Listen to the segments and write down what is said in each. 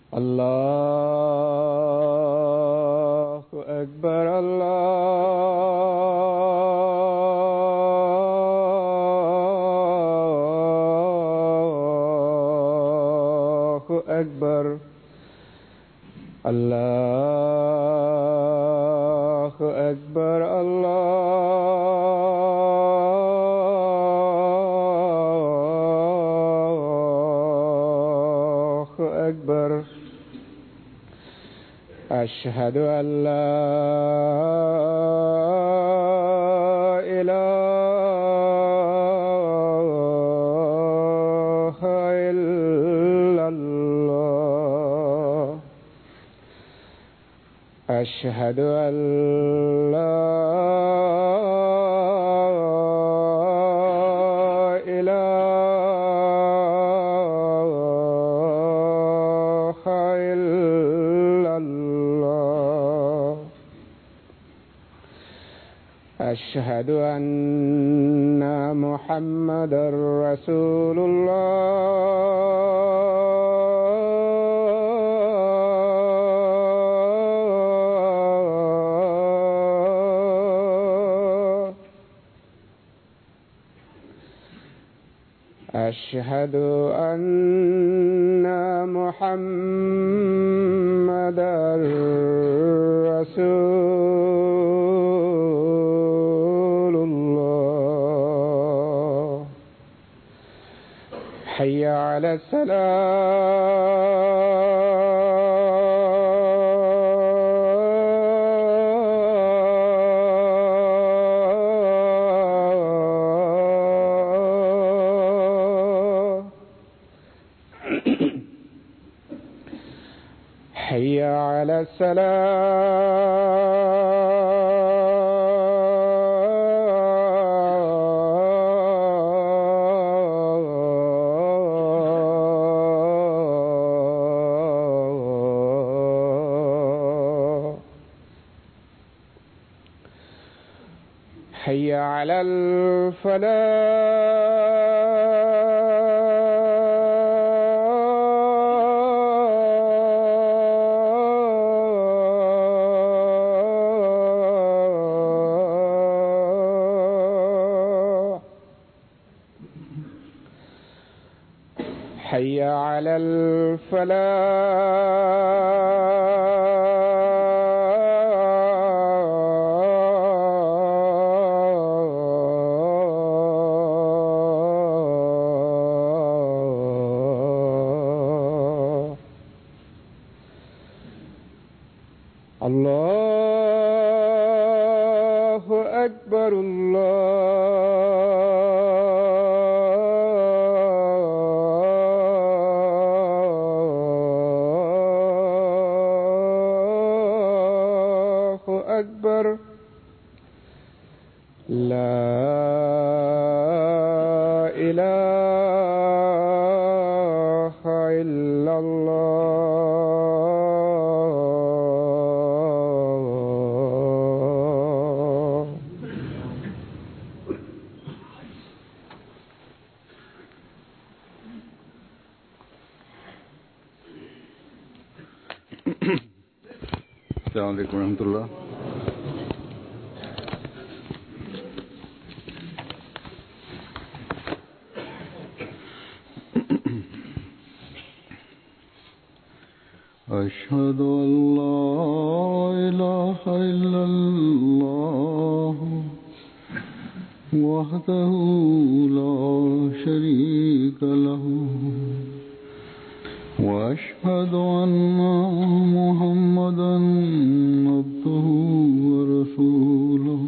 الله أكبر الله أكبر الله أكبر الله أكبر. أشهد أن لا إله إلا الله. أشهد أن لا إله إلا الله. أشهد أن محمدا رسول الله. أشهد أن محمدا رسول الله. حي على الصلاة. حي على الصلاة. حي على الفلاح. حي على الفلاح. الله أكبر الله أكبر. لا إله إلا الله. السلام عليكم ورحمة الله. أشهد أن لا إله إلا الله وحده لا شريك له وأشهد أن محمدا عبده ورسوله.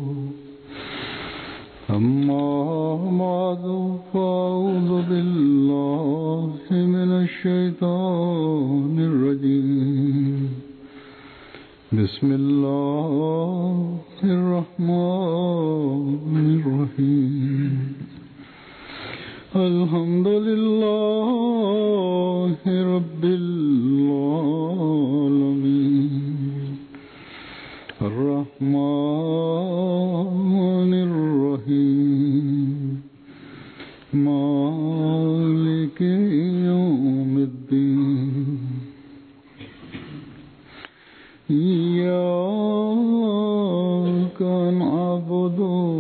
أما بعد فأعوذ بالله من الشيطان الرجيم. بسم الله الرحمن الرحيم. الحمد لله رب العالمين. الرحمن الرحيم. مالك يوم الدين. إياك نعبد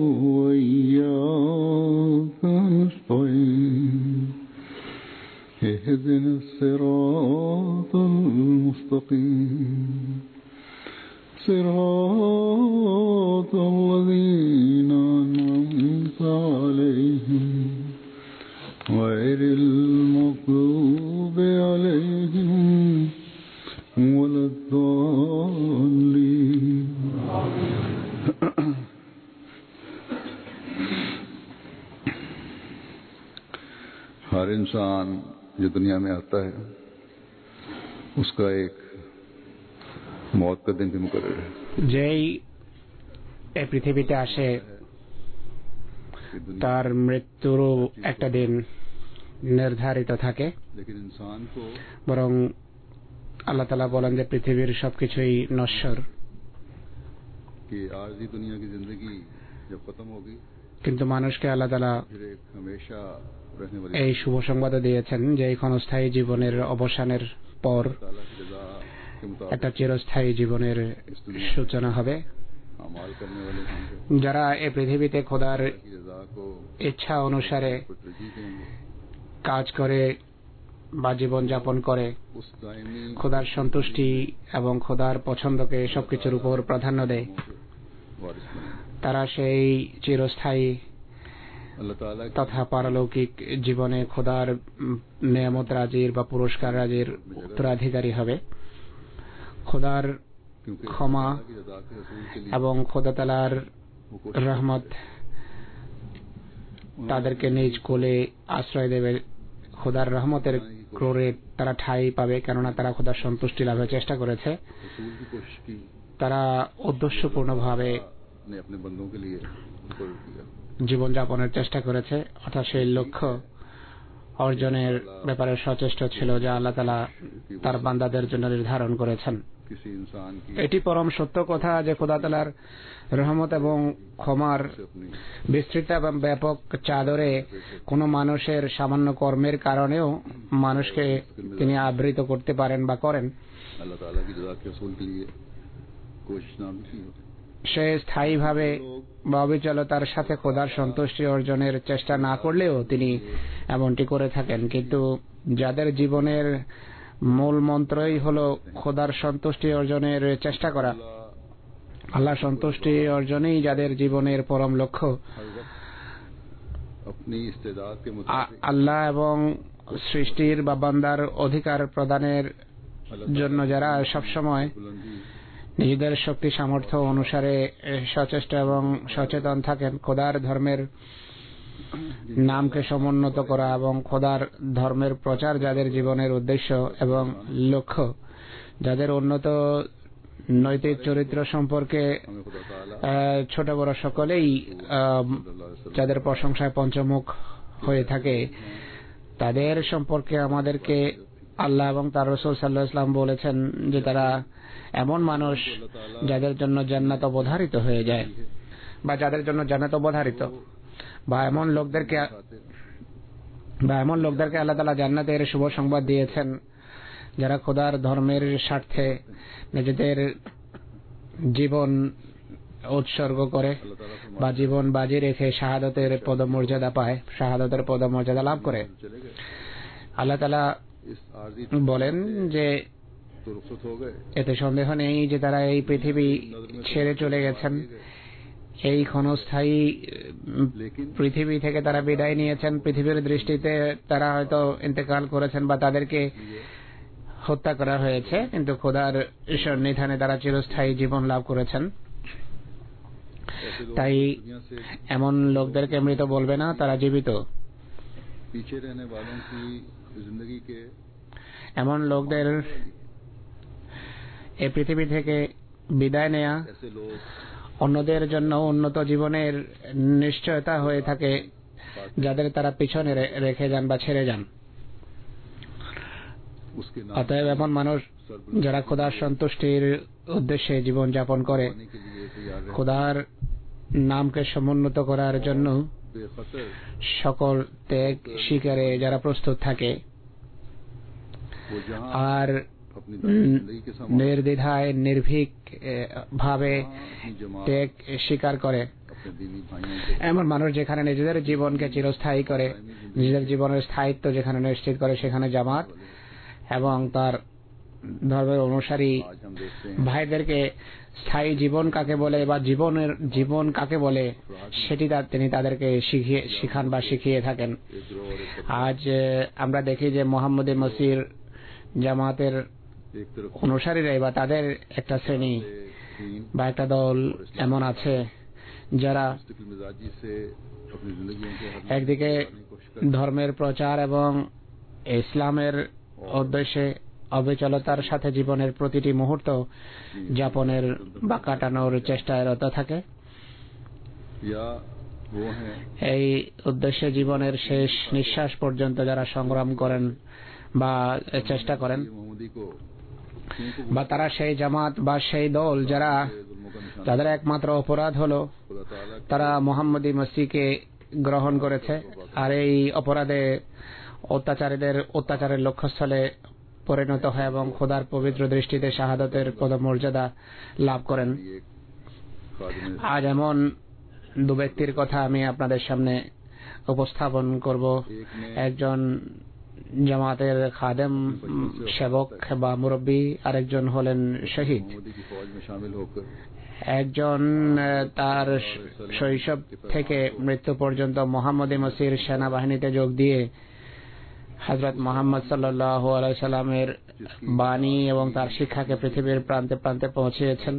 وإياك نستعين اهدنا الصراط المستقيم صراط الذين أنعمت عليهم غير المغضوب عليهم ولا الضالين. हर इंसान जो दुनिया में आता है उसका एक मौत का दिन भी मुकर्रर है। যেই এই পৃথিবীতে আসে তার মৃত্যুরও একটা দিন নির্ধারিত থাকে, বরং আল্লাহ তাআলা বলেন যে পৃথিবীর সবকিছুই নশ্বর, কিন্তু মানুষকে আল্লাহ তাআলা এই শুভ সংবাদ দিয়েছেন যে এই ক্ষণস্থায়ী জীবনের অবসানের পর একটা চিরস্থায়ী জীবনের সূচনা হবে। যারা এই পৃথিবীতে খোদার ইচ্ছা অনুসারে কাজ করে বা জীবন যাপন করে, খোদার সন্তুষ্টি এবং খোদার পছন্দকে সবকিছুর উপর প্রাধান্য দেয়, তারা সেই চিরস্থায়ী তথা পারলৌকিক জীবনে খোদার নেয়ামত রাজির বা পুরস্কার রাজির উত্তরাধিকারী হবে। খোদার ক্ষমা এবং খোদা তাআলার রহমত তাদেরকে নিজ কোলে আশ্রয় দেবে। খোদার রহমতের ক্রোড়ে তারা ঠাঁই পাবে, কেননা তারা খোদার সন্তুষ্টি লাভের চেষ্টা করেছে। তারা উদ্দেশ্যপূর্ণভাবে জীবনযাপনের চেষ্টা করেছে, অর্থাৎ সেই লক্ষ্য অর্জনের ব্যাপারে সচেষ্ট ছিল যা আল্লাহ তাআলা তার বান্দাদের জন্য নির্ধারণ করেছেন। এটি পরম সত্য কথা যে খোদা তাআলার রহমত এবং ক্ষমার বিস্তৃত এবং ব্যাপক চাদরে কোনো মানুষের সামান্য কর্মের কারণেও মানুষকে তিনি আবৃত করতে পারেন বা করেন। সে স্থায়ীভাবে বা অবিচলতার সাথে খোদার সন্তুষ্টি অর্জনের চেষ্টা না করলেও তিনি এমনটি করে থাকেন। কিন্তু যাদের জীবনের মূল মন্ত্রই হলো খোদার সন্তুষ্টি অর্জনের চেষ্টা করা, আল্লাহ সন্তুষ্টি অর্জনেই যাদের জীবনের পরম লক্ষ্য, আল্লাহ এবং সৃষ্টির বা বান্দার অধিকার প্রদানের জন্য যারা সবসময় নিজেদের শক্তি সামর্থ্য অনুসারে সচেষ্ট এবং সচেতন থাকেন, খোদার ধর্মের নামকে সমুন্নত করা এবং খোদার ধর্মের প্রচার যাদের জীবনের উদ্দেশ্য এবং লক্ষ্য, যাদের উন্নত নৈতিক চরিত্র সম্পর্কে ছোট বড় সকলেই যাদের প্রশংসায় পঞ্চমুখ হয়ে থাকে, তাদের সম্পর্কে আমাদেরকে আল্লাহ এবং তার রাসূল সাল্লাল্লাহু আলাইহি ওয়াসাল্লাম বলেছেন যে তারা এমন মানুষ যাদের জন্য জান্নাত অবধারিত হয়ে যায়, বা যাদের জন্য জান্নাত অবধারিত, বা এমন লোকদেরকে আল্লাহ তাআলা জান্নাতের শুভ সংবাদ দিয়েছেন যারা খোদার ধর্মের স্বার্থে নিজেদের জীবন উৎসর্গ করে বা জীবন বাজি রেখে শাহাদাতের পদমর্যাদা পায়, শাহাদাতের পদমর্যাদা লাভ করে। আল্লাহ তাআলা বলেন যে এতে সন্দেহ নেই যে তারা এই পৃথিবী ছেড়ে চলে গেছেন, এই ক্ষণস্থায়ী পৃথিবী থেকে তারা বিদায় নিয়েছেন। পৃথিবীর দৃষ্টিতে তারা হয়তো ইন্তেকাল করেছেন বা তাদেরকে হত্যা করা হয়েছে, কিন্তু খোদার সন্নিধানে তারা চিরস্থায়ী জীবন লাভ করেছেন। তাই এমন লোকদেরকে মৃত বলবে না, তারা জীবিত। এমন লোকদের এই পৃথিবী থেকে বিদায় নেয়া অন্যদের জন্য উন্নত জীবনের নিশ্চয়তা হয়ে থাকে, যাদের তারা পিছনে রেখে যান বা ছেড়ে যান। অতএব এমন মানুষ যারা খোদার সন্তুষ্টির উদ্দেশ্যে জীবন যাপন করে, খোদার নামকে সমুন্নত করার জন্য সকল ত্যাগ স্বীকারে যারা প্রস্তুত থাকে, আর নির্দ্বিধায় নির্ভীক ভাবে ত্যাগ স্বীকার করে, এমন মানুষ যেখানে নিজেদের জীবনকে চিরস্থায়ী করে, নিজেদের জীবনের স্থায়িত্ব যেখানে নিশ্চিত করে, সেখানে জামাত এবং তার ধর্মের অনুসারী ভাইদেরকে স্থায়ী জীবন কাকে বলে বা জীবন কাকে বলে সেটি তিনি তাদেরকে শিখান বা শিখিয়ে থাকেন। আজ আমরা দেখি যে মোহাম্মদী মসির জামাতের অনুসারীরাই বা তাদের একটা শ্রেণী বা একটা দল এমন আছে যারা একদিকে ধর্মের প্রচার এবং ইসলামের উদ্দেশ্যে অবিচলতার সাথে জীবনের প্রতিটি মুহূর্ত যাপনের বা কাটানোর চেষ্টায় রত থাকে, এই উদ্দেশ্যে জীবনের শেষ নিঃশ্বাস পর্যন্ত যারা সংগ্রাম করেন বা চেষ্টা করেন, বা তারা সেই জামাত বা সেই দল যারা তাদের একমাত্র অপরাধ হলো তারা মোহাম্মদী মসিহকে গ্রহণ করেছে আর এই অপরাধে অত্যাচারের লক্ষ্যস্থলে পরিণত হয় এবং খোদার পবিত্র দৃষ্টিতে শাহাদাতের পদমর্যাদা লাভ করেন। আজ এমন দু ব্যক্তির কথা আমি আপনাদের সামনে উপস্থাপন করব। একজন জামাতের খাদেম সেবক বা মুরব্বী, আরেকজন হলেন শহীদ। একজন তার শৈশব থেকে মৃত্যু পর্যন্ত মোহাম্মদী মসির সেনাবাহিনীতে যোগ দিয়ে হযরত মুহাম্মদ সাল্লাল্লাহু আলাইহি সাল্লামের বাণী এবং তার শিক্ষাকে পৃথিবীর প্রান্তে প্রান্তে পৌঁছিয়েছেন।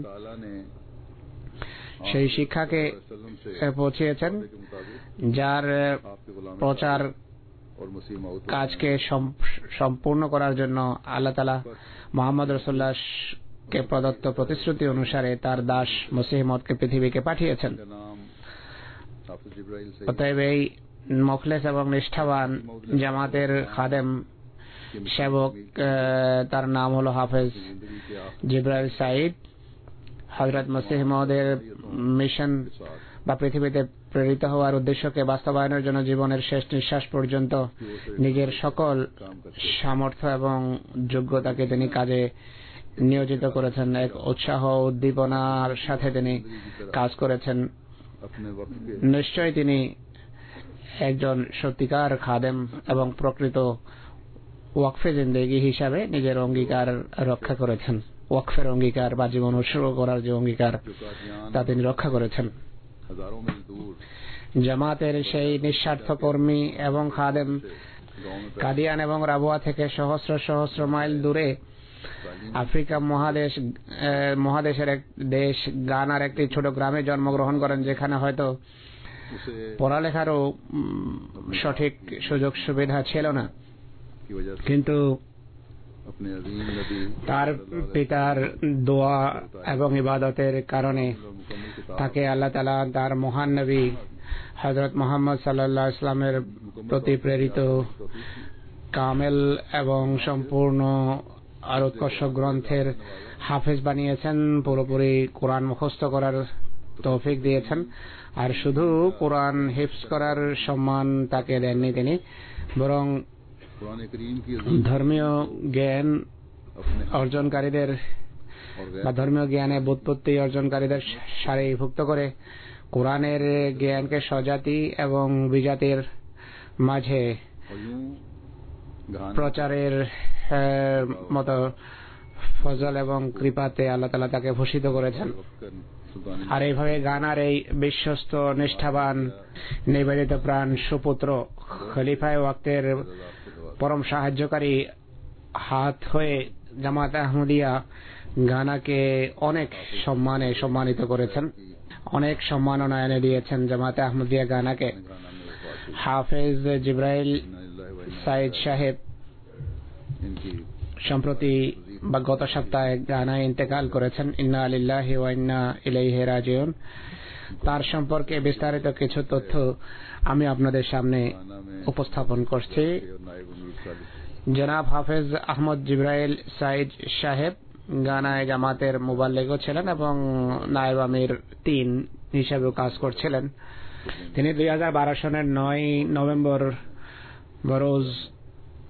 সেই শিক্ষাকে পৌঁছিয়েছেন যার প্রচার কাজকে সম্পূর্ণ করার জন্য আল্লাহ তাআলা মুহাম্মদ রাসূলুল্লাহকে প্রদত্ত প্রতিশ্রুতি অনুসারে তার দাস মসিহ মউদকে পৃথিবীকে পাঠিয়েছেন। অতএব এই মুখলেস এবং নিষ্ঠাবান জামাতের খাদেম সেবক, তার নাম হলো হাফেজ জিবরাইল সাইদ, হযরত মসিহ মউদের মিশন বা পৃথিবীতে প্রেরিত হওয়ার উদ্দেশ্যকে বাস্তবায়নের জন্য জীবনের শেষ নিঃশ্বাস পর্যন্ত নিজের সকল সামর্থ্য এবং যোগ্যতাকে তিনি কাজে নিয়োজিত করেছেন। এক উৎসাহ উদ্দীপনার সাথে তিনি কাজ করেছেন। নিশ্চয়ই তিনি একজন সত্যিকার খাদেম এবং প্রকৃত ওয়াকফে জিন্দেগি হিসাবে নিজের অঙ্গীকার রক্ষা করেছেন। ওয়াকফের অঙ্গীকার বা জীবন উৎসর্গ করার যে অঙ্গীকার তা তিনি রক্ষা করেছেন। জামাতের সেই নিঃস্বার্থ কর্মী এবং খাদেম কাদিয়ান এবং রাবুয়া থেকে সহস্র সহস্র মাইল দূরে আফ্রিকা মহাদেশের এক দেশ গানার একটি ছোট গ্রামে জন্মগ্রহণ করেন, যেখানে হয়তো পড়ালেখারও সঠিক সুযোগ সুবিধা ছিল না, কিন্তু তার পিতার দোয়া এবং ইবাদতের কারণে তাকে আল্লাহ তাআলা তার মহান নবী হযরত মুহাম্মদ সাল্লাল্লাহু আলাইহি ওয়াসাল্লামের প্রতি প্রেরিত কামেল এবং সম্পূর্ণ আর উৎকর্ষ গ্রন্থের হাফেজ বানিয়েছেন। পুরোপুরি কোরআন মুখস্থ করার তৌফিক দিয়েছেন। আর শুধু কোরআন হিফজ করার সম্মান তাকে দেননি তিনি, বরং ধর্মীয় জ্ঞান অর্জনকারীদের বা ধর্মীয় জ্ঞানে বুৎপত্তি অর্জনকারীদের সারিভুক্ত করে কোরআনের জ্ঞানকে স্বজাতি এবং বিজাতির মাঝে প্রচারের মতো ফজল এবং কৃপাতে আল্লাহ তাআলা তাকে ভূষিত করেছেন। আর এইভাবে গানার এই বিশ্বস্ত নিষ্ঠাবান নিবেদিত প্রাণ সুপুত্র খলিফায়ে ওয়াক্তের পরম সাহায্যকারী হাত হয়ে জামাত আহমদিয়া গানাকে অনেক সম্মানে সম্মানিত করেছেন, অনেক সম্মাননা এনে দিয়েছেন জামাতে আহমদিয়া গানাকে। হাফেজ জিবরাইল সাইদ সাহেব সম্প্রতি বা গত সপ্তাহে গানায় ইন্তেকাল করেছেন। ইন্না লিল্লাহি ওয়া ইন্না ইলাইহি রাজিউন। তার সম্পর্কে বিস্তারিত কিছু তথ্য আমি আপনাদের সামনে উপস্থাপন করছি। জনাব হাফেজ আহমদ জিবরাইল সাইদ সাহেব গানায় জামাতের মুবাল্লিগও ছিলেন এবং নায়েব আমির 3 হিসেবেও কাজ করছিলেন। তিনি 2012 সনের 9 নভেম্বর বরোজ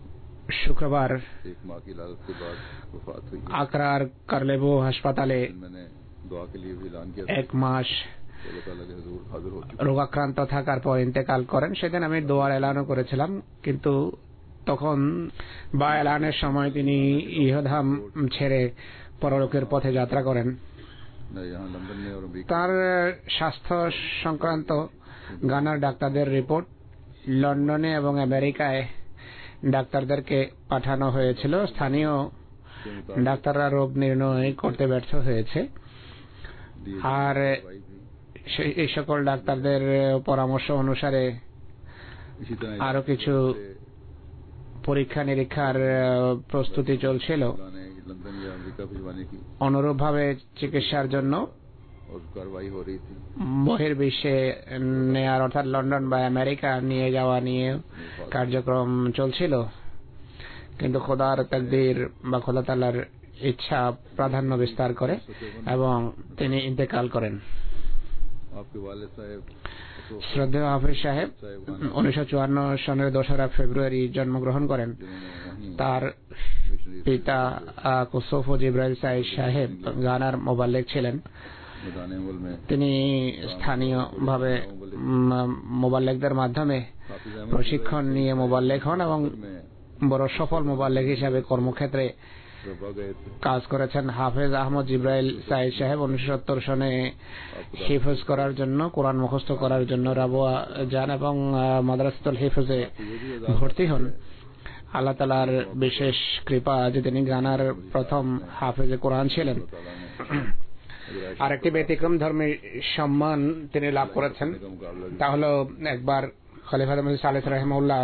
শুক্রবার एक माह की इलाज के बाद वफात हुई। আকরার কারলেবো হাসপাতালে मैंने दुआ के लिए भी ऐलान किया 1 মাস अल्लाह ताला के हुजूर हाजिर हो चुके। রোগাক্রান্ত থাকার পর ইন্তেকাল করেন। সেদিন আমি দোয়ার এলানও করেছিলাম, কিন্তু তখন বা এলানের সময় তিনি ইহধাম ছেড়ে পরলোকের পথে যাত্রা করেন। मैं यहाँ लंदन में और अमेरिका তার স্বাস্থ্য সংক্রান্ত গানার ডাক্তারদের রিপোর্ট লন্ডনে এবং আমেরিকায় ডাক্তারদেরকে পাঠানো হয়েছিল। স্থানীয় ডাক্তাররা রোগ নির্ণয় করতে ব্যর্থ হয়েছে, আর এই সকল ডাক্তারদের পরামর্শ অনুসারে इसी तरह আরো কিছু পরীক্ষা নিরীক্ষার প্রস্তুতি চলছিল। ने लंदन या अमेरिका भिजवाने की অনুরূপভাবে চিকিৎসার জন্য और कार्रवाई हो रही थी। বহির্বিশ্বে নেয়ার অর্থাৎ লন্ডন বা আমেরিকা নিয়ে যাওয়া নিয়ে কার্যক্রম চলছিল, কিন্তু খোদার তাকদীর বা খোদা তাআলার ইচ্ছা প্রাধান্য বিস্তার করে এবং তিনি ইন্তেকাল করেন। आपके वालिद साहब শ্রদ্ধেয় হাফিজ সাহেব 1954 সনের 2রা ফেব্রুয়ারি জন্মগ্রহণ করেন। তার পিতা কুসুফ জিব্রাইল সাইদ সাহেব গানার মোবাল্লেগ ছিলেন। मैदान अमल में তিনি স্থানীয়ভাবে মোবাল্লেগদের মাধ্যমে हाफिज अहमद প্রশিক্ষণ নিয়ে মোবাল্লেগ হন এবং में বড় সফল মোবাল্লেগ হিসাবে কর্মক্ষেত্রে रबा गए थे। কাজ করেছেন। হাফেজ আহমদ জিব্রাইল সাইদ সাহেব 1970 সনে হিফজ করার জন্য, কোরআন মুখস্থ করার জন্য রাবুয়া যান এবং মাদ্রাসাতুল হিফজে ভর্তি হন। আল্লাহ তাআলার বিশেষ কৃপা যে তিনি গানার প্রথম হাফেজে কোরআন ছিলেন। আরেকটি ব্যতিক্রম ধর্মী সম্মান তিনি লাভ করেছেন, তা হল একবার খলিফা মসজিদ সালেহ রাহিমাহুল্লাহ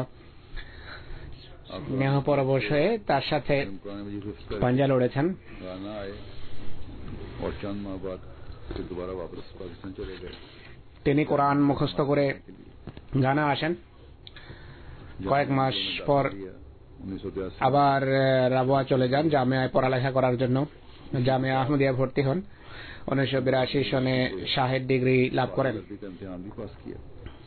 স্নেহ পরবশ হয়ে তার সাথে कुरान मजीद हिफ्ज़ कर পাঞ্জা লড়েছেন। गाना आए और चंद माह बाद फिर दोबारा वापस पाकिस्तान चले गए। তিনি কোরআন মুখস্থ করে গানা আসেন। কয়েক মাস পর 1982 আবার রাবুয়া চলে যান জামিয়ায় পড়ালেখা করার জন্য। জামিয়া আহমদিয়া ভর্তি হন। 1982 সনে শাহেদ ডিগ্রি লাভ করেন। का इम्तिहान भी पास किया।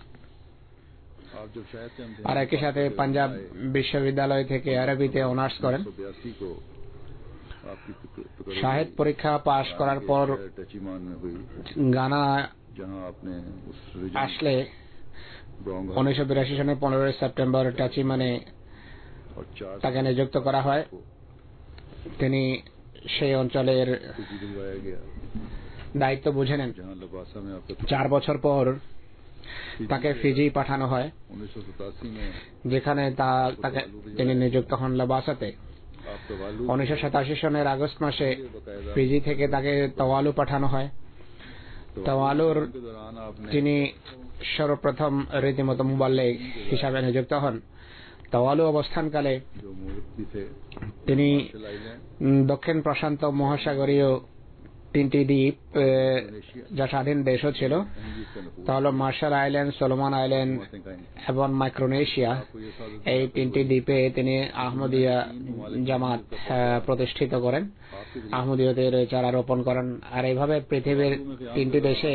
आप जब शायद से আর একই সাথে পাঞ্জাব বিশ্ববিদ্যালয় থেকে আরবিতে অনার্স করেন। 1982 को आपकी শাহেদ পরীক্ষা পাশ করার পর टचीमान में हुई, গানা जहां आपने उस আসলে ब्राउन 1982 সনের 15 সেপ্টেম্বর টাচিমানে और 4 তাকে নিযুক্ত করা হয়। তিনি সেই অঞ্চলের से दिलवाया गया, দায়িত্ব বুঝে নেন। जहां लबासा में आपका 4 বছর পর তাকে ফিজি পাঠানো হয়, 1987 में যেখানে তাকে তিনি নিযুক্ত হন লাবাসাতে। आपका वालू 1987 সনের আগস্ট মাসে ফিজি থেকে তাকে তাওয়ালু পাঠানো হয়। তাওয়ালুর के दौरान आपने তিনি সর্বপ্রথম রীতিমতো মুবাল্লিগ হিসাবে নিযুক্ত হন। তাওয়ালু অবস্থানকালে जो मुफ्ती थे তিনি चलाइले দক্ষিণ প্রশান্ত মহাসাগরীয় 3টি দ্বীপ যা স্বাধীন দেশও ছিল, তা হল মার্শাল আইল্যান্ড, সোলোমন আইল্যান্ড এবং মাইক্রোনেশিয়া। এই 3টি দ্বীপে তিনি আহমদিয়া জামাত প্রতিষ্ঠিত করেন, আহমদিয়তের চারা রোপণ করেন। আর এইভাবে পৃথিবীর 3টি দেশে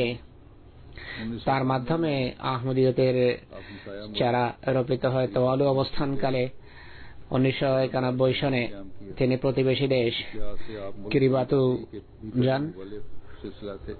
তার মাধ্যমে আহমদিয়তের চারা রোপিত হয়। তাওয়ালু অবস্থানকালে 1991 সনে তিনি প্রতিবেশী দেশ কিরিবাতু যান। सिलसिला थे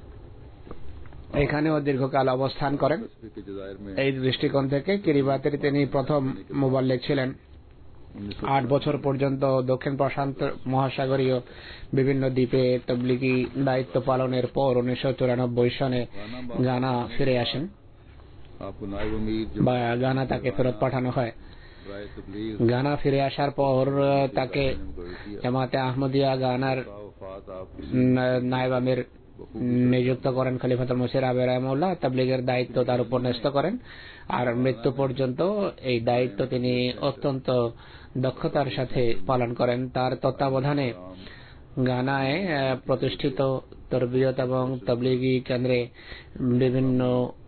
এখানেও দীর্ঘকাল অবস্থান করেন। के जजायर में এই দৃষ্টিকোণ থেকে কিরিবাতের তিনি প্রথম মুবাল্লিগ ছিলেন। 8 বছর পর্যন্ত দক্ষিণ প্রশান্ত মহাসাগরীয় বিভিন্ন দ্বীপে তবলিগি দায়িত্ব পালনের পর 1994 সনে গানা ফিরে আসেন आपको नायब अमीर বা গানা তাকে ফেরত পাঠানো হয়। राय तबलीग গানা ফিরে আসার পর তাকে জামাতে আহমদিয়া গানার वफात आप নায়েব আমির নিযুক্ত করেন। খলিফাতুল মসিহ আবের রহমাহুল্লাহ তাবলীগের দায়িত্ব তার উপর ন্যস্ত করেন, আর মৃত্যু পর্যন্ত এই দায়িত্ব তিনি অত্যন্ত দক্ষতার সাথে পালন করেন। তার তত্ত্বাবধানে গানায় প্রতিষ্ঠিত তরবিয়ত এবং তাবলীগি কেন্দ্রে বিভিন্ন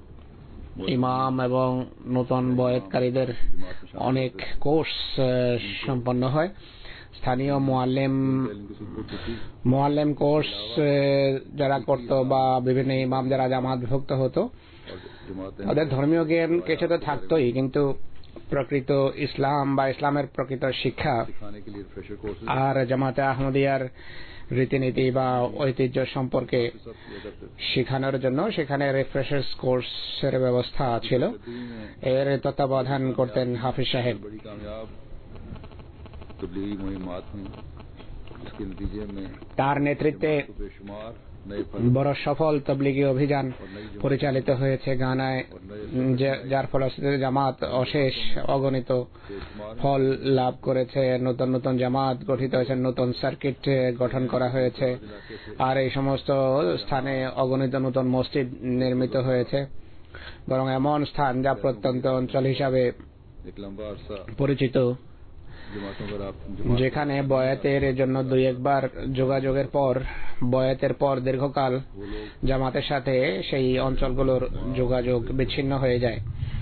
ইমাম এবং নতুন বয়াতকারীদের অনেক কোর্স সম্পন্ন হয়। স্থানীয় মুআল্লিম কোর্স যারা করত বা বিভিন্ন ইমাম যারা জামাত বিভক্ত হতো, তাদের ধর্মীয় জ্ঞান কিছু তো থাকতোই, কিন্তু প্রকৃত ইসলাম বা ইসলামের প্রকৃত শিক্ষা আর জামাতে আহমদিয়ার রীতিনীতি বা ঐতিহ্য সম্পর্কে শেখানোর জন্য সেখানে রিফ্রেশার্স কোর্সের ব্যবস্থা ছিল। এর তত্ত্বাবধান করতেন হাফিজ সাহেব। তার নেতৃত্বে বড় সফল তবলিগি অভিযান পরিচালিত হয়েছে গানায়, যার ফলশ্রুতিতে জামাত অশেষ অগণিত ফল লাভ করেছে। নতুন নতুন জামাত গঠিত হয়েছে, নতুন সার্কিট গঠন করা হয়েছে, আর এই সমস্ত স্থানে অগণিত নতুন মসজিদ নির্মিত হয়েছে। বরং এমন স্থান যা প্রত্যন্ত অঞ্চল হিসাবে পরিচিত, যেখানে বয়াতের জন্য দুই একবার যোগাযোগের পর, বয়াতের পর দীর্ঘকাল জামাতের সাথে সেই অঞ্চলগুলোর যোগাযোগ বিচ্ছিন্ন হয়ে যায়।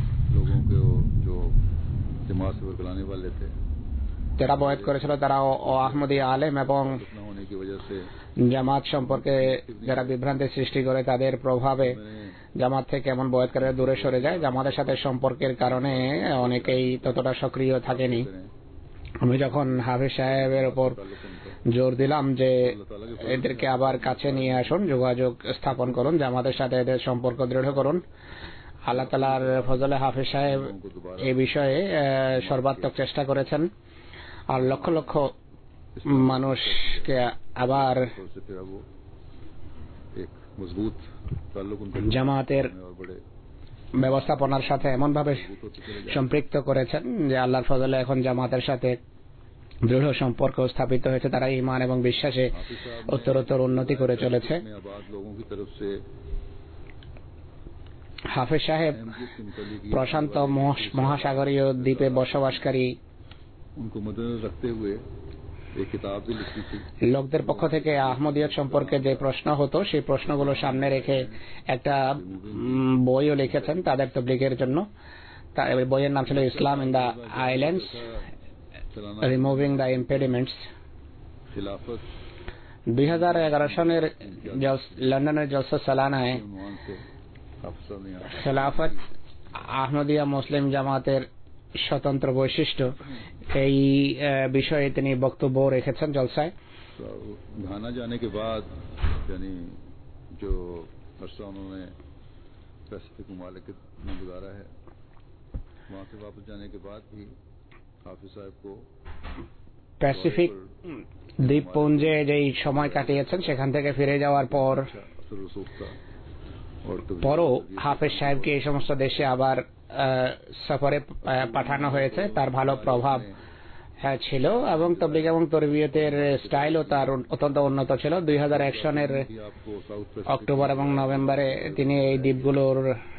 যারা বয়াত করেছিল তারা আহমদী আলেম এবং জামাত সম্পর্কে যারা বিভ্রান্তি সৃষ্টি করে তাদের প্রভাবে জামাত থেকে এমন বয়াতকারীরা দূরে সরে যায়। জামাতের সাথে সম্পর্কের কারণে অনেকেই ততটা সক্রিয় থাকেনি। আমি যখন হাফিজ সাহেবের উপর জোর দিলাম যে এদেরকে আবার কাছে নিয়ে আসুন, যোগাযোগ স্থাপন করুন, জামাতের সাথে এদের সম্পর্ক দৃঢ় করুন, আল্লাহ তাআলার ফজলে হাফিজ সাহেব এই বিষয়ে সর্বাত্মক চেষ্টা করেছেন আর লক্ষ লক্ষ মানুষকে আবার জামাতের ব্যবস্থাপনার সাথে এমন ভাবে সম্পৃক্ত করেছেন যে আল্লাহর ফজলে এখন জামাতের সাথে দৃঢ় সম্পর্ক স্থাপিত হয়েছে। তারা ঈমান এবং বিশ্বাসে উত্তরোত্তর উন্নতি করে চলেছে। হাফিজ সাহেব প্রশান্ত মহাসাগরীয় দ্বীপে বসবাসকারী লোকদের পক্ষ থেকে আহমদিয়ত সম্পর্কে যে প্রশ্ন হতো সেই প্রশ্নগুলো সামনে রেখে একটা বইও লিখেছেন তাদের তবলিগের জন্য। বইয়ের নাম ছিল Islam in the islands, removing the impediments. 2011 সনের লন্ডনের জলসা সালানায় খেলাফত আহমদিয়া মুসলিম জামাতের स्वतंत्र বৈশিষ্ট্য এই বিষয়ে তিনি বক্তব্য রেখেছেন জলসায়। घाना जाने के बाद यानी जो अरसा उन्होंने पैसिफिक मुमालिकत में गुजारा है, वहाँ से वापस जाने के बाद भी हाफिज साहब को প্যাসিফিক দ্বীপপুঞ্জে যেই সময় কাটিয়েছেন সেখান থেকে ফিরে যাওয়ার পরও হাফিজ সাহেবকে এই সমস্ত দেশে আবার সফরে পাঠানো হয়েছে। তার ভালো প্রভাব ছিল এবং তবলিগ এবং তরবিয়তের স্টাইলও তার অত্যন্ত উন্নত ছিল। 2001 সনের অক্টোবর এবং নভেম্বরে তিনি এই দ্বীপগুলোর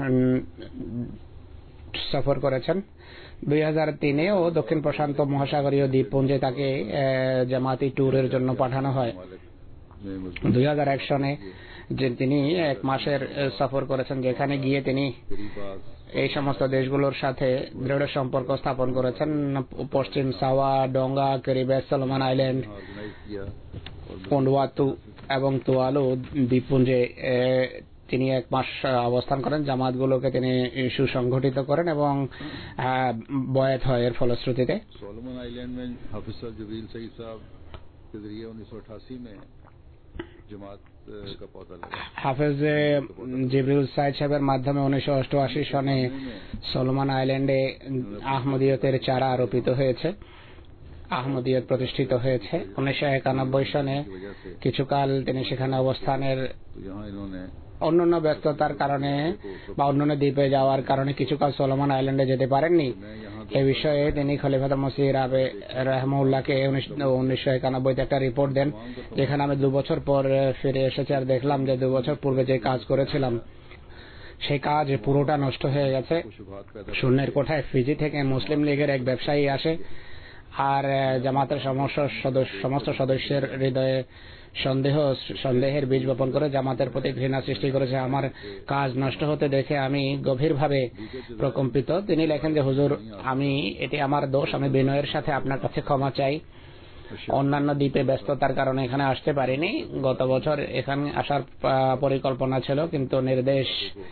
সফর করেছেন। 2003-এও দক্ষিণ প্রশান্ত মহাসাগরীয় দ্বীপপুঞ্জে তাকে জামাতি ট্যুরের জন্য পাঠানো হয়। 2001 সনে যে তিনি 1 মাসের সফর করেছেন, যেখানে গিয়ে তিনি এই সমস্ত দেশগুলোর সাথে দৃঢ় সম্পর্ক স্থাপন করেছেন। পশ্চিম সাওয়া, ডোঙ্গা, ক্যারিবাস, সলোমন আইল্যান্ড, পন্ডুয়াতু এবং তুয়ালু দ্বীপপুঞ্জে তিনি 1 মাস অবস্থান করেন। জামাতগুলোকে তিনি সুসংগঠিত করেন এবং বয়াত হয় এর ফলশ্রুতিতে। सोलोमन आइलैंड में हाफिज साहब जबरील सईद साहब के जरिए 1988 में जमात का पौधा लगा। হাফেজ জিবরিল সাইদ সাহেবের মাধ্যমে 1988 সনে সোলোমন আইল্যান্ডে আহমদিয়তের চারা রোপিত হয়েছে, আহমদিয়ত প্রতিষ্ঠিত হয়েছে। 1991 সনে কিছুকাল তিনি সেখানে অবস্থানের অন্যান্য ব্যস্ততার কারণে বা অন্যান্য দ্বীপে যাওয়ার কারণে কিছুকাল সোলোমন আইল্যান্ডে যেতে পারেননি। এ বিষয়ে তিনি খলিফাত মসিহ রাবে রাহমাহুল্লাহকে 1991-তে একটা রিপোর্ট দেন, যেখানে আমি 2 বছর পর ফিরে এসেছি আর দেখলাম যে 2 বছর পূর্বে যে কাজ করেছিলাম সেই কাজ পুরোটা নষ্ট হয়ে গেছে। শূন্যের কোঠায় ফিজি থেকে মুসলিম লীগের এক ব্যবসায়ী আসে আর জামাতের সমস্ত সদস্যের হৃদয়ে সন্দেহের বীজ বপন করে জামাতের প্রতি ঘৃণা সৃষ্টি করেছে। আমার কাজ নষ্ট হতে দেখে আমি গভীরভাবে প্রকম্পিত। তিনি লেখেন যে হুজুর, এটি আমার দোষ, আমি বিনয়ের সাথে আপনার কাছে ক্ষমা চাই। অন্যান্য দ্বীপে ব্যস্ততার কারণে এখানে আসতে পারিনি। গত বছর এখানে আসার পরিকল্পনা ছিল, কিন্তু নির্দেশ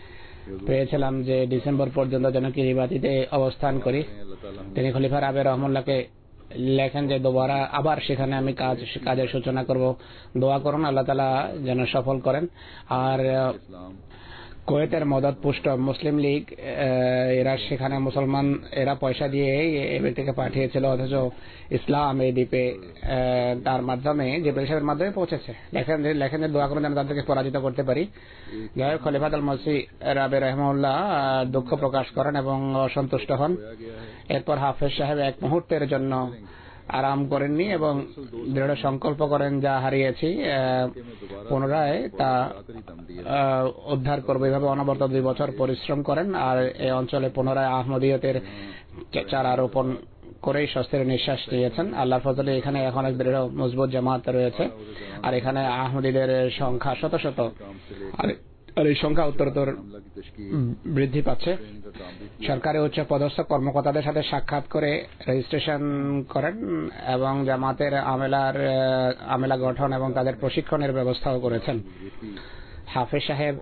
পেয়েছিলাম যে ডিসেম্বর পর্যন্ত যেন কিরিবাতিতে অবস্থান করি। তিনি খলিফা রাবে রহমুল্লাহকে লেখেন যে দোবারা আবার সেখানে আমি কাজের সূচনা করব, দোয়া করুন আল্লাহ তাআলা যেন সফল করেন। আর কুয়েতের মদত পুষ্ট মুসলিম লীগ এরা সেখানে মুসলমান এরা পয়সা দিয়ে এই ব্যক্তিকে পাঠিয়েছিল, অথচ ইসলাম এই দ্বীপে তার মাধ্যমে যে পেশাবের মাধ্যমে পৌঁছেছে। লেখেন যে দোয়া করুন যেন তাদেরকে পরাজিত করতে পারি। যাই হোক, খলিফাতুল মসিহ রাবে রহমাহুল্লাহ দুঃখ প্রকাশ করেন এবং অসন্তুষ্ট হন। এরপর হাফেজ সাহেব এক মুহূর্তের জন্য আরাম করেননি এবং দৃঢ় সংকল্প করেন যা হারিয়েছি পুনরায় তা উদ্ধার করবে। এভাবে অনবরত 2 বছর পরিশ্রম করেন আর এই অঞ্চলে পুনরায় আহমদিয়তের চারা রোপণ করেই স্বস্তির নিঃশ্বাস নিয়েছেন। আল্লাহর ফজলে এখানে এখন এক দৃঢ় মজবুত জামাত রয়েছে আর এখানে আহমদীদের সংখ্যা শত শত, আর এই সংখ্যা উত্তরোত্তর বৃদ্ধি পাচ্ছে। সরকারি উচ্চ পদস্থ কর্মকর্তাদের সাথে সাক্ষাৎ করে রেজিস্ট্রেশন করেন এবং জামাতের আমেলা গঠন এবং তাদের প্রশিক্ষণের ব্যবস্থাও করেছেন। হাফেজ সাহেব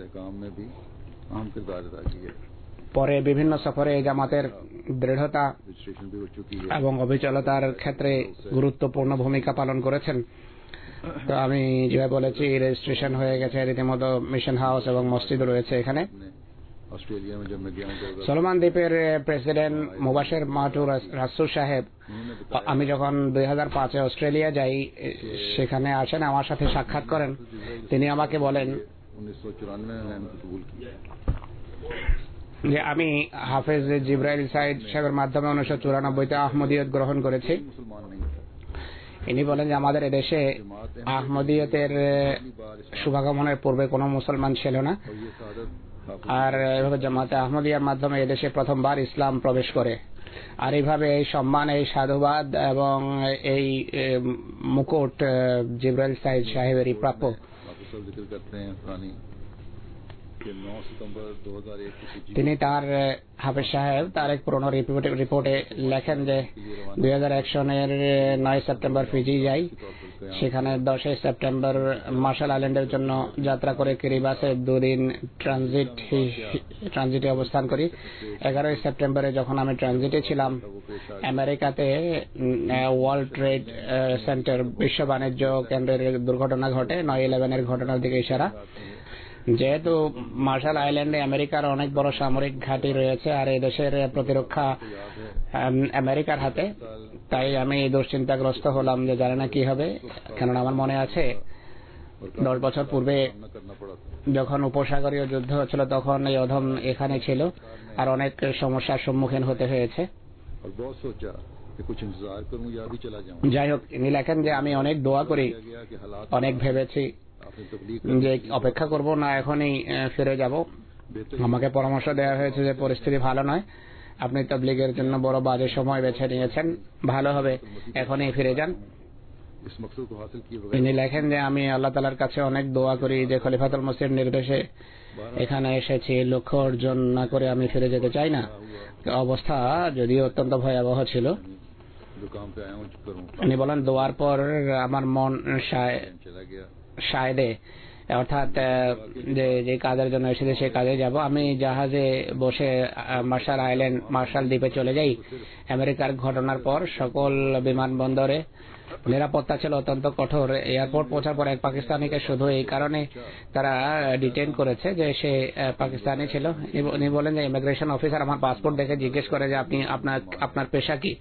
পরে বিভিন্ন সফরে এই জামাতের দৃঢ়তা এবং অবিচলতার ক্ষেত্রে গুরুত্বপূর্ণ ভূমিকা পালন করেছেন। তো আমি যেভাবে বলেছি রেজিস্ট্রেশন হয়ে গেছে, রীতিমতো মিশন হাউস এবং মসজিদ রয়েছে এখানে। সলোমন দ্বীপের প্রেসিডেন্ট মুবাশির মাহতুর রাসুল সাহেব, আমি যখন 2005-এ অস্ট্রেলিয়া যাই সেখানে আসেন, আমার সাথে সাক্ষাৎ করেন। তিনি আমাকে বলেন যে আমি হাফেজ জিব্রাইল সাইদ সাহেবের মাধ্যমে 1994-তে আহমদিয়ত গ্রহণ করেছি। ইনি বলেন যে আমাদের এদেশে আহমদিয়তের শুভাগমনের পূর্বে কোনো মুসলমান ছিল না, আর এভাবে জামাতে আহমদিয়ার মাধ্যমে এদেশে প্রথমবার ইসলাম প্রবেশ করে। আর এইভাবে এই সম্মান, এই সাধুবাদ এবং এই মুকুট জিব্রাইল সাইদ সাহেবেরই প্রাপ্য। তিনি তার হাফেজ সাহেব তার এক পুরনো রিপোর্টে লেখেন যে 2001 সনের 9 সেপ্টেম্বর ফিজি যাই, সেখানে 10 সেপ্টেম্বর মার্শাল আইল্যান্ডের জন্য যাত্রা করে কিরিবাসে 2 দিন ট্রানজিটে অবস্থান করি। 11 সেপ্টেম্বরে যখন আমি ট্রানজিটে ছিলাম, আমেরিকাতে ওয়ার্ল্ড ট্রেড সেন্টার বিশ্ব বাণিজ্য কেন্দ্রের দুর্ঘটনা ঘটে। 9/11-এর ঘটনার দিকে ইশারা। যেহেতু মার্শাল আইল্যান্ডে আমেরিকার অনেক বড় সামরিক ঘাঁটি রয়েছে আর এই দেশের প্রতিরক্ষা আমেরিকার হাতে, তাই আমি দুশ্চিন্তাগ্রস্ত হলাম যে জানি না কি হবে। কেননা আমার মনে আছে 10 বছর পূর্বে যখন উপসাগরীয় যুদ্ধ হচ্ছিল তখন এই অধম এখানে ছিল আর অনেক সমস্যার সম্মুখীন হতে হয়েছে। যাই হোক, ইনি লেখেন যে আমি অনেক দোয়া করি, অনেক ভেবেছি যে অপেক্ষা করব না এখনই ফিরে যাব। আমাকে পরামর্শ দেওয়া হয়েছে যে পরিস্থিতি ভালো নয়, আপনি তাবলীগের জন্য বড় বাজে সময় বেছে নিয়েছেন, ভালো হবে এখনই ফিরে যান। তিনি লেখেন যে আমি আল্লাহ তাআলার কাছে অনেক দোয়া করি যে খলিফাতুল মসিহর নির্দেশে এখানে এসেছি, লক্ষ্য অর্জন না করে আমি ফিরে যেতে চাই না। অবস্থা যদিও অত্যন্ত ভয়াবহ ছিল। উনি বলেন দোয়ার পর আমার মন শায়দে, অর্থাৎ যে কাজের জন্য এসেছে সে কাজে যাব। আমি জাহাজে বসে মার্শাল দ্বীপে চলে যাই। আমেরিকার ঘটনার পর সকল বিমানবন্দরে নিরাপত্তা ছিল অত্যন্ত কঠোর। এয়ারপোর্ট পৌঁছার পর এক পাকিস্তানিকে শুধু এই কারণে তারা ডিটেইন করেছে যে সে পাকিস্তানি ছিল। উনি বলেন যে ইমিগ্রেশন অফিসার আমার পাসপোর্ট দেখে জিজ্ঞেস করে যে আপনি আপনার পেশা কি।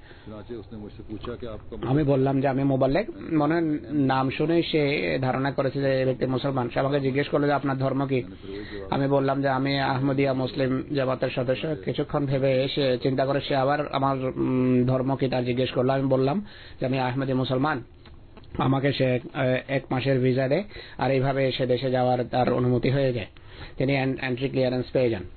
আমি বললাম যে আমি মুবাল্লিগ। মনে নাম শুনেই সে ধারণা করেছে যে এই ব্যক্তি মুসলমান। সে আমাকে জিজ্ঞেস করলো যে আপনার ধর্ম কি। আমি বললাম যে আমি আহমদিয়া মুসলিম জামাতের সদস্য। কিছুক্ষণ ভেবে সে চিন্তা করে সে আবার আমার ধর্ম কি তা জিজ্ঞেস করলো। আমি বললাম যে আমি আহমদি মুসলমান। আমাকে সে 1 মাসের ভিসা দেয় আর এইভাবে সে দেশে যাওয়ার তার অনুমতি হয়ে যায়। তিনি এন্ট্রি ক্লিয়ারেন্স পেয়ে যান।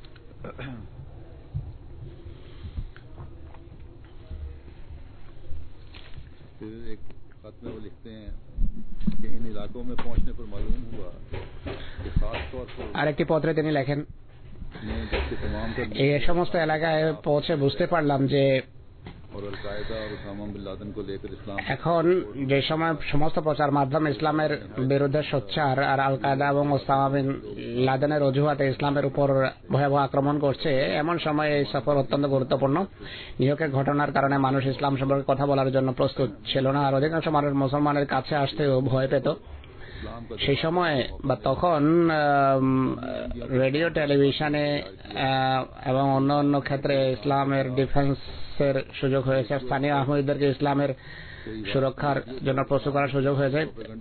আরেকটি পত্রে তিনি লেখেন এই সমস্ত এলাকায় পৌঁছে বুঝতে পারলাম যে এখন যে সময় সমস্ত প্রচার মাধ্যম ইসলামের বিরুদ্ধে সোচ্চার আর আল কায়দা এবং ওসামা বিন লাদেনের অজুহাতে ইসলামের উপর ভয়াবহ আক্রমণ করছে, এমন সময় এই সফর অত্যন্ত গুরুত্বপূর্ণ। নিহতের ঘটনার কারণে মানুষ ইসলাম সম্পর্কে কথা বলার জন্য প্রস্তুত ছিল না, আর অধিকাংশ মানুষ মুসলমানের কাছে আসতেও ভয় পেত। সেই সময় বা তখন রেডিও, টেলিভিশনে এবং অন্য অন্য ক্ষেত্রে ইসলামের ডিফেন্সের সুযোগ হয়েছে। স্থানীয় আহমদীদেরকে ইসলামের সুরক্ষার জন্য প্রস্তুত করার সুযোগ হয়েছে।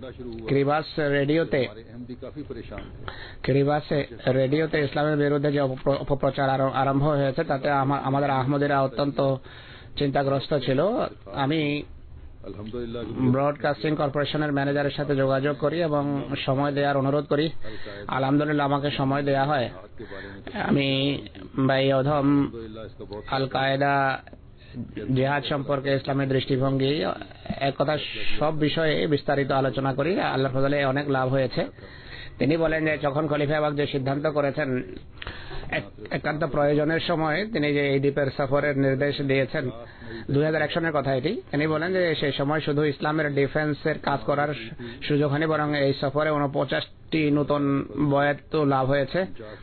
রেডিওতে ইসলামের বিরুদ্ধে যে অপপ্রচার আরম্ভ হয়েছে তাতে আমাদের আহমদীরা অত্যন্ত চিন্তাগ্রস্ত ছিল। আমি ব্রডকাস্টিং কর্পোরেশনের ম্যানেজারের সাথে যোগাযোগ করি এবং সময় দেওয়ার অনুরোধ করি। আলহামদুলিল্লাহ আমাকে সময় দেওয়া হয়। আমি ভাই অধম আল কায়দা, জিহাদ সম্পর্কে ইসলামের দৃষ্টিভঙ্গি, এক কথা সব বিষয়ে বিস্তারিত আলোচনা করি। আল্লাহর ফজলে অনেক লাভ হয়েছে। তিনি বলেন যে যখন খলিফা বাগ যে সিদ্ধান্ত করেছেন একান্ত প্রয়োজনের সময় তিনি যে এই দ্বীপের সফরের নির্দেশ দিয়েছেন, 2001 সনের কথা এটি, তিনি বলেন যে সেই সময় শুধু ইসলামের ডিফেন্সের কাজ করার সুযোগ হয়নি, বরং এই সফরে 49টি নতুন বয়াত লাভ হয়েছে।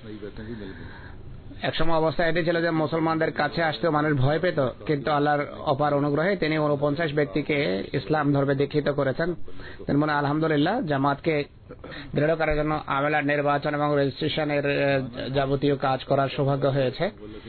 একসময় অবস্থা এটি ছিল যে মুসলমানদের কাছে আসতেও মানুষ ভয় পেত, কিন্তু আল্লাহর অপার অনুগ্রহে তিনি 49 ব্যক্তিকে ইসলাম ধর্মে দীক্ষিত করেছেন। তিনি বলেন আলহামদুলিল্লাহ জামাতকে দৃঢ় করার জন্য আমেলার নির্বাচন এবং রেজিস্ট্রেশনের যাবতীয় কাজ করার সৌভাগ্য হয়েছে।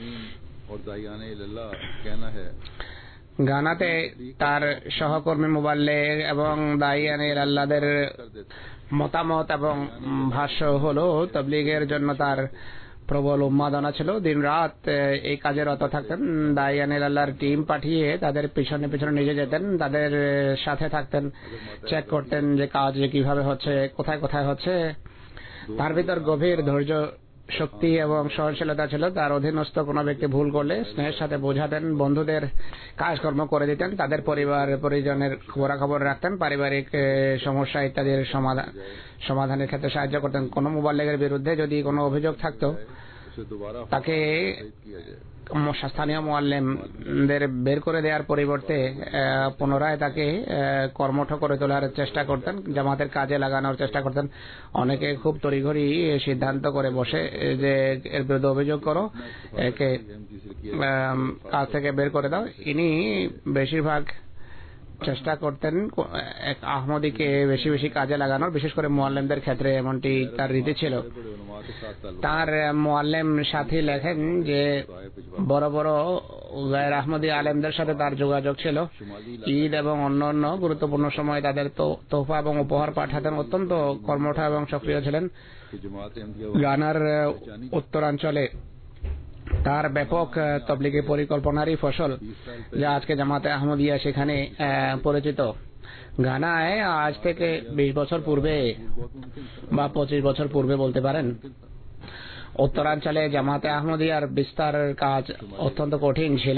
গানাতে তার সহকর্মী মুবাল্লিগ এবং দাইয়ানে আল্লাহদের মতামত এবং ভাষ্য হলো তাবলীগের জন্য তার প্রবল উন্মাদনা ছিল। দিন রাত এই কাজে রত থাকতেন। দাইয়ানে আল্লাহর টিম পাঠিয়ে তাদের পিছনে পিছনে নিজে যেতেন, তাদের সাথে থাকতেন, চেক করতেন যে কাজ কিভাবে হচ্ছে, কোথায় কোথায় হচ্ছে। তার ভিতর গভীর ধৈর্য শক্তি এবং সহনশীলতা ছিল। তার অধীনস্থ কোনো ব্যক্তি ভুল করলে স্নেহের সাথে বোঝাতেন, বন্ধুদের কাজকর্ম করে দিতেন, তাদের পরিবার পরিজনের খবরাখবর রাখতেন, পারিবারিক সমস্যা ইত্যাদির সমাধানের ক্ষেত্রে সাহায্য করতেন। কোনো মুবাল্লিগের বিরুদ্ধে যদি কোনো অভিযোগ থাকতো তাকে স্থানীয় মুআল্লিমদের বের করে দেওয়ার পরিবর্তে পুনরায় তাকে কর্মঠ করে তোলার চেষ্টা করতেন, জামাতের কাজে লাগানোর চেষ্টা করতেন। অনেকে খুব তড়িঘড়ি সিদ্ধান্ত করে বসে যে এর বিরুদ্ধে অভিযোগ করো, একে কাজ থেকে বের করে দাও। ইনি বেশিরভাগ চেষ্টা করতেন এক আহমদীকে বেশি বেশি কাজে লাগানোর, বিশেষ করে মুআল্লিমদের ক্ষেত্রে এমনটি তার রীতি ছিল। তার মুআল্লিম সাথী লেখেন যে বড় বড় গায়ের আহমদী আলেমদের সাথে তার যোগাযোগ ছিল। ঈদ এবং অন্যান্য গুরুত্বপূর্ণ সময় তাদের তোহফা এবং উপহার পাঠাতেন। অত্যন্ত কর্মঠ এবং সক্রিয় ছিলেন। গানার উত্তরাঞ্চলে তার ব্যাপক তাবলীগী পরিকল্পনারই ফসল, যা আজকে জামাতে আহমদিয়া সেখানে পরিচিত। গানায় আজ থেকে 20 বছর পূর্বে বা 25 বছর পূর্বে বলতে পারেন, উত্তরাঞ্চলে জামাতে আহমদিয়ার বিস্তারের কাজ অত্যন্ত কঠিন ছিল।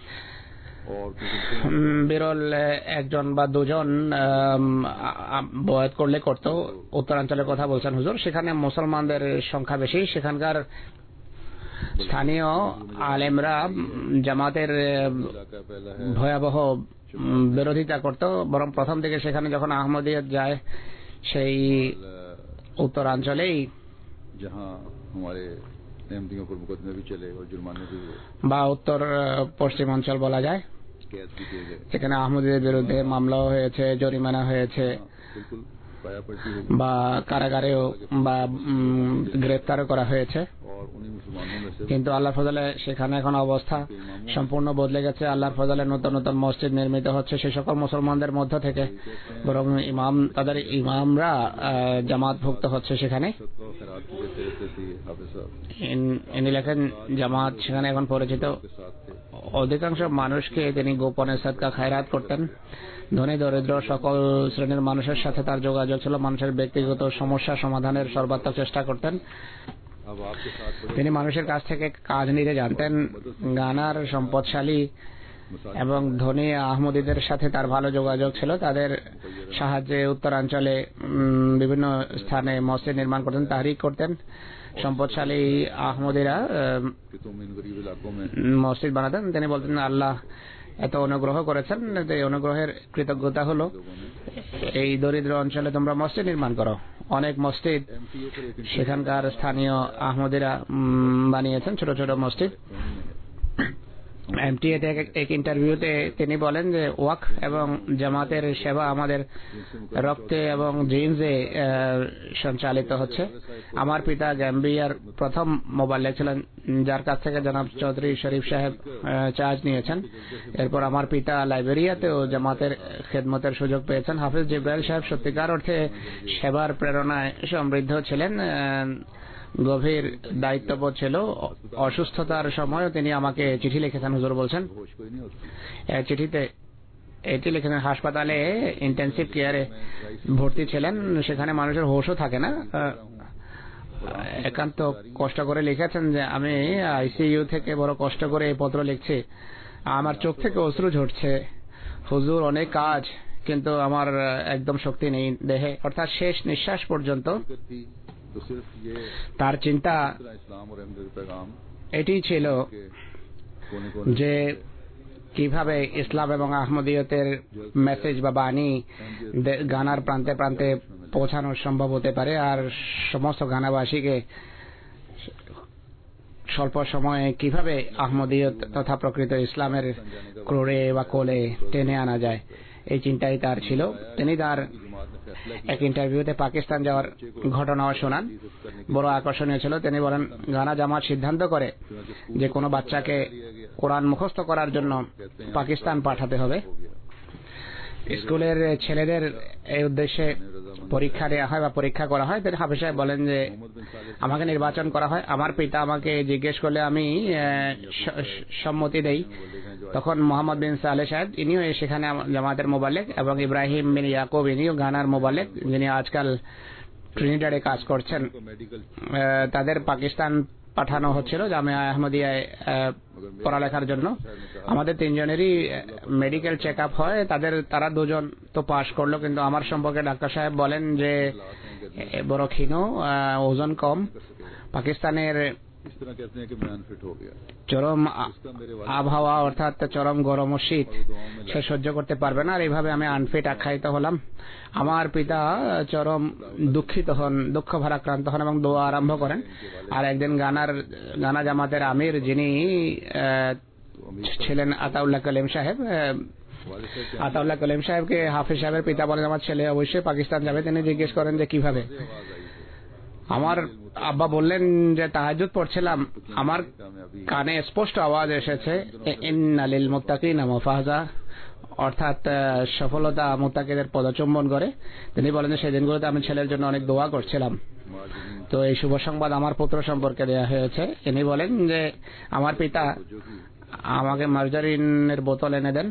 বিরল একজন বা দুজন বয়াত করলে করত। উত্তরাঞ্চলের কথা বলছেন হুজুর, সেখানে মুসলমানদের সংখ্যা বেশি। সেখানকার স্থানীয় আলেমরা জামাতের ভয়াবহ বিরোধিতা করত, বরং প্রথম থেকে সেখানে যখন আহমদিয়ত যায় সেই উত্তরাঞ্চলেই বা উত্তর পশ্চিম অঞ্চল বলা যায়, সেখানে আহমদীদের বিরুদ্ধে মামলাও হয়েছে, জরিমানা হয়েছে বা কারাগারেও বা গ্রেফতারও করা হয়েছে। কিন্তু আল্লাহর ফজলে সেখানে এখন অবস্থা সম্পূর্ণ বদলে গেছে। আল্লাহর ফজলে নতুন নতুন মসজিদ নির্মিত হচ্ছে সেই সকল মুসলমানদের মধ্য থেকে, বরং তাদের ইমামরা জামাতভুক্ত হচ্ছে সেখানে। ইনি লেখেন জামাত সেখানে এখন পরিচিত। অধিকাংশ মানুষকে তিনি গোপনে সাদকা খায়রাত করতেন। ধনী দরিদ্র সকল শ্রেণীর মানুষের সাথে তার যোগাযোগ ছিল। মানুষের ব্যক্তিগত সমস্যা সমাধানের সর্বাত্মক চেষ্টা করতেন। তিনি মানুষের কাছ থেকে কাজ নিতে জানতেন। গানার সম্পদশালী এবং ধনী আহমদীদের সাথে তার ভালো যোগাযোগ ছিল। তাদের সাহায্যে উত্তরাঞ্চলে বিভিন্ন স্থানে মসজিদ নির্মাণ করতেন, তাহরিক করতেন। সম্পদশালী আহমদীরা মসজিদ বানাতেন। তিনি বলতেন আল্লাহ এত অনুগ্রহ করেছেন। এই অনুগ্রহের কৃতজ্ঞতা হলো এই দরিদ্র অঞ্চলে তোমরা মসজিদ নির্মাণ করো। অনেক মসজিদ সেখানকার স্থানীয় আহমদিরা বানিয়েছেন, ছোট ছোট মসজিদ। এমটিএতে এক ইন্টারভিউতে তিনি বলেন যে ওয়াকফ এবং জামাতের সেবা আমাদের রক্তে এবং জিন্সে সঞ্চালিত হচ্ছে। আমার পিতা গ্যাম্বিয়ার প্রথম মোবাল্লেগ ছিলেন, যার কাছ থেকে জনাব চৌধুরী শরীফ সাহেব চার্জ নিয়েছেন। এরপর আমার পিতা লাইবেরিয়াতেও জামাতের খেদমতের সুযোগ পেয়েছেন। হাফিজ জিব্রাইল সাহেব সত্যিকার অর্থে সেবার প্রেরণায় সমৃদ্ধ ছিলেন। গভীর দায়িত্ববোধ ছিল। অসুস্থতার সময়ও তিনি আমাকে চিঠি লিখেছেন। হুজুর বলছেন চিঠিতে এটি লিখেছেন, হাসপাতালে ইন্টেন্সিভ কেয়ারে ভর্তি ছিলেন, সেখানে মানুষের হোশও থাকে না। একান্ত কষ্ট করে লিখেছেন যে আমি আইসিইউ থেকে বড় কষ্ট করে এই পত্র লিখছি, আমার চোখ থেকে অশ্রু ঝরছে। হুজুর অনেক কাজ, কিন্তু আমার একদম শক্তি নেই দেহে, অর্থাৎ শেষ নিঃশ্বাস পর্যন্ত তার চিন্তা এটি ছিল যে কিভাবে ইসলাম এবং আহমদিয়তের মেসেজ বা বাণী গানার প্রান্তে প্রান্তে পৌঁছানো সম্ভব হতে পারে, আর সমস্ত গানাবাসীকে স্বল্প সময়ে কিভাবে আহমদিয়ত তথা প্রকৃত ইসলামের ক্রোড়ে বা কোলে টেনে আনা যায়, এই চিন্তাই তার ছিল। তিনি তার এক ইন্টারভিউতে পাকিস্তান যাওয়ার ঘটনাও শোনান, বড় আকর্ষণীয় ছিল। তিনি বলেন, গানা জামাত সিদ্ধান্ত করে যে কোনো বাচ্চাকে কোরআন মুখস্থ করার জন্য পাকিস্তান পাঠাতে হবে। স্কুলের ছেলেদের এই উদ্দেশ্যে পরীক্ষা দেওয়া হয় বা পরীক্ষা করা হয়। তিনি হাফিজ সাহেব বলেন যে আমাকে নির্বাচন করা হয়। আমার পিতা আমাকে জিজ্ঞেস করলে আমি সম্মতি দেই। তখন মোহাম্মদ বিন সালেহ সাহেব, ইনিও সেখানে জামাতের মোবাল্লেগ, এবং ইব্রাহিম বিন ইয়াকুব, ইনিও গানার মোবাল্লেগ, যিনি আজকাল ট্রিনিডাডে কাজ করছেন, তাদের পাকিস্তান পাঠানো হচ্ছিল জামিয়া আহমদিয়ায় পড়ালেখার জন্য। আমাদের তিনজনেরই মেডিকেল চেক আপ হয়। তারা দুজন তো পাশ করলো, কিন্তু আমার সম্পর্কে ডাক্তার সাহেব বলেন যে বড় ক্ষীণ, ওজন কম। পাকিস্তানের চরম আবহাওয়া অর্থাৎ চরম গরম ও শীত সে সহ্য করতে পারবে না, আর এইভাবে আমি আনফিট আখ্যায়িত হলাম। আমার পিতা চরম দুঃখিত হন, দুঃখ ভারাক্রান্ত হন এবং দোয়া আরম্ভ করেন। আর একদিন গানা জামাতের আমির, যিনি ছিলেন আতাউল্লাহ কলিম সাহেব, আতাউল্লাহ কলিম সাহেবকে হাফিজ সাহেবের পিতা বলেন আমার ছেলে অবশ্যই পাকিস্তান যাবে। তিনি জিজ্ঞেস করেন যে কিভাবে। আমার আব্বা বললেন যে তাহাজ্জুদ পড়ছিলাম, আমার কানে স্পষ্ট আওয়াজ এসেছে ইন্না লিল মুত্তাকিনা মাফাজা, অর্থাৎ সফলতা মুত্তাকিদের পদচুম্বন করে। তিনি বলেন যে সেই দিনগুলোতে আমি ছেলের জন্য অনেক দোয়া করছিলাম। তো এই শুভ সংবাদ আমার পুত্র সম্পর্কে দেওয়া হয়েছে। ইনি বলেন যে আমার পিতা আমাকে মার্জারিনের বোতল এনে দেন,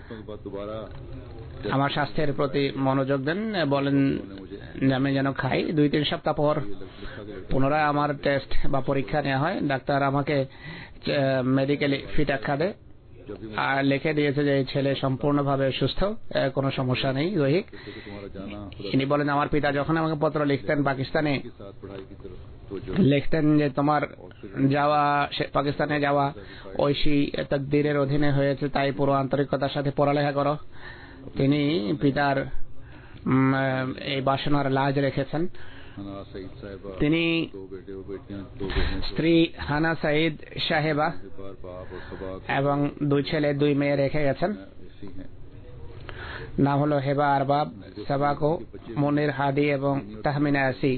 আমার স্বাস্থ্যের প্রতি মনোযোগ দেন, বলেন আমি যেন খাই। 2-3 সপ্তাহ পর পুনরায় আমার টেস্ট বা পরীক্ষা নেওয়া হয়। ডাক্তার আমাকে মেডিকেলি ফিট আখ্যা দেয় আর লিখে দিয়েছে যে এই ছেলে সম্পূর্ণভাবে সুস্থ, কোনো সমস্যা নেই দৈহিক। ইনি বলেন আমার পিতা যখন আমাকে পত্র লিখতেন পাকিস্তানে, লিখতেন যে তোমার যাওয়া পাকিস্তানে যাওয়া ঐশী তাকদীরের অধীনে হয়েছে, তাই পুরো আন্তরিকতার সাথে পড়ালেখা করো। তিনি পিতার এই বাসনার লাজ রেখেছেন। তিনি স্ত্রী হানা সাইদ সাহেবা এবং 2 ছেলে 2 মেয়ে রেখে গেছেন। নাম হলো হেবা আরবাব, সাবাকো, মনির হাদি এবং তাহমিনা আসি।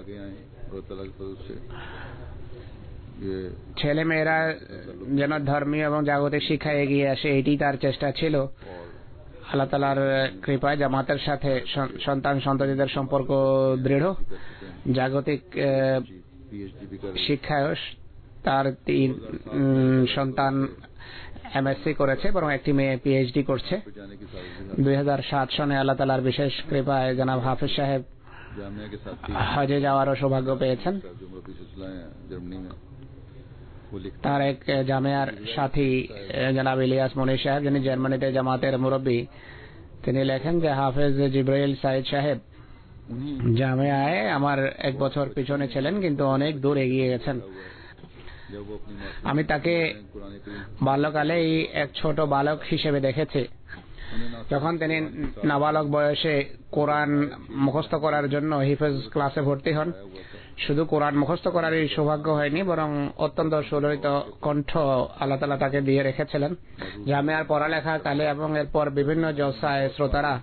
ছেলে মেয়েরা যেন ধর্মীয় এবং জাগতিক শিক্ষায় এগিয়ে আসে, এটি তার চেষ্টা ছিল। আল্লাহ তাআলার কৃপায় জামাতের সাথে সন্তান সন্ততিদের সম্পর্ক দৃঢ়। জাগতিক শিক্ষায় তার 3 সন্তান এমএসসি করেছে, বরং একটি মেয়ে পিএইচডি করছে। 2007 সনে আল্লাহ তাআলার বিশেষ কৃপায় জনাব হাফিজ সাহেব হজে যাওয়ারও সৌভাগ্য পেয়েছেন। তার এক জামিয়ার সাথী জনাব ইলিয়াস মনির সাহেব, যিনি জার্মানিতে জামাতের মুরব্বী, তিনি লেখেন যে হাফেজ জিব্রাইল সাইদ সাহেব জামিয়ায় আমার 1 বছর পিছনে ছিলেন, কিন্তু অনেক দূর এগিয়ে গেছেন। আমি তাকে বাল্যকালেই এক ছোট বালক হিসেবে দেখেছি। যখন তিনি নাবালক বয়সে কোরআন মুখস্থ করার জন্য হিফেজ ক্লাসে ভর্তি হন, শুধু কোরআন মুখস্থ করারই সৌভাগ্য হয়নি, বরং অত্যন্ত সুললিত কণ্ঠ আল্লাহ তাআলা তাকে দিয়ে রেখেছিলেন। জামিয়ার পড়ালেখা কালে এবং এরপর বিভিন্ন জলসায় শ্রোতারা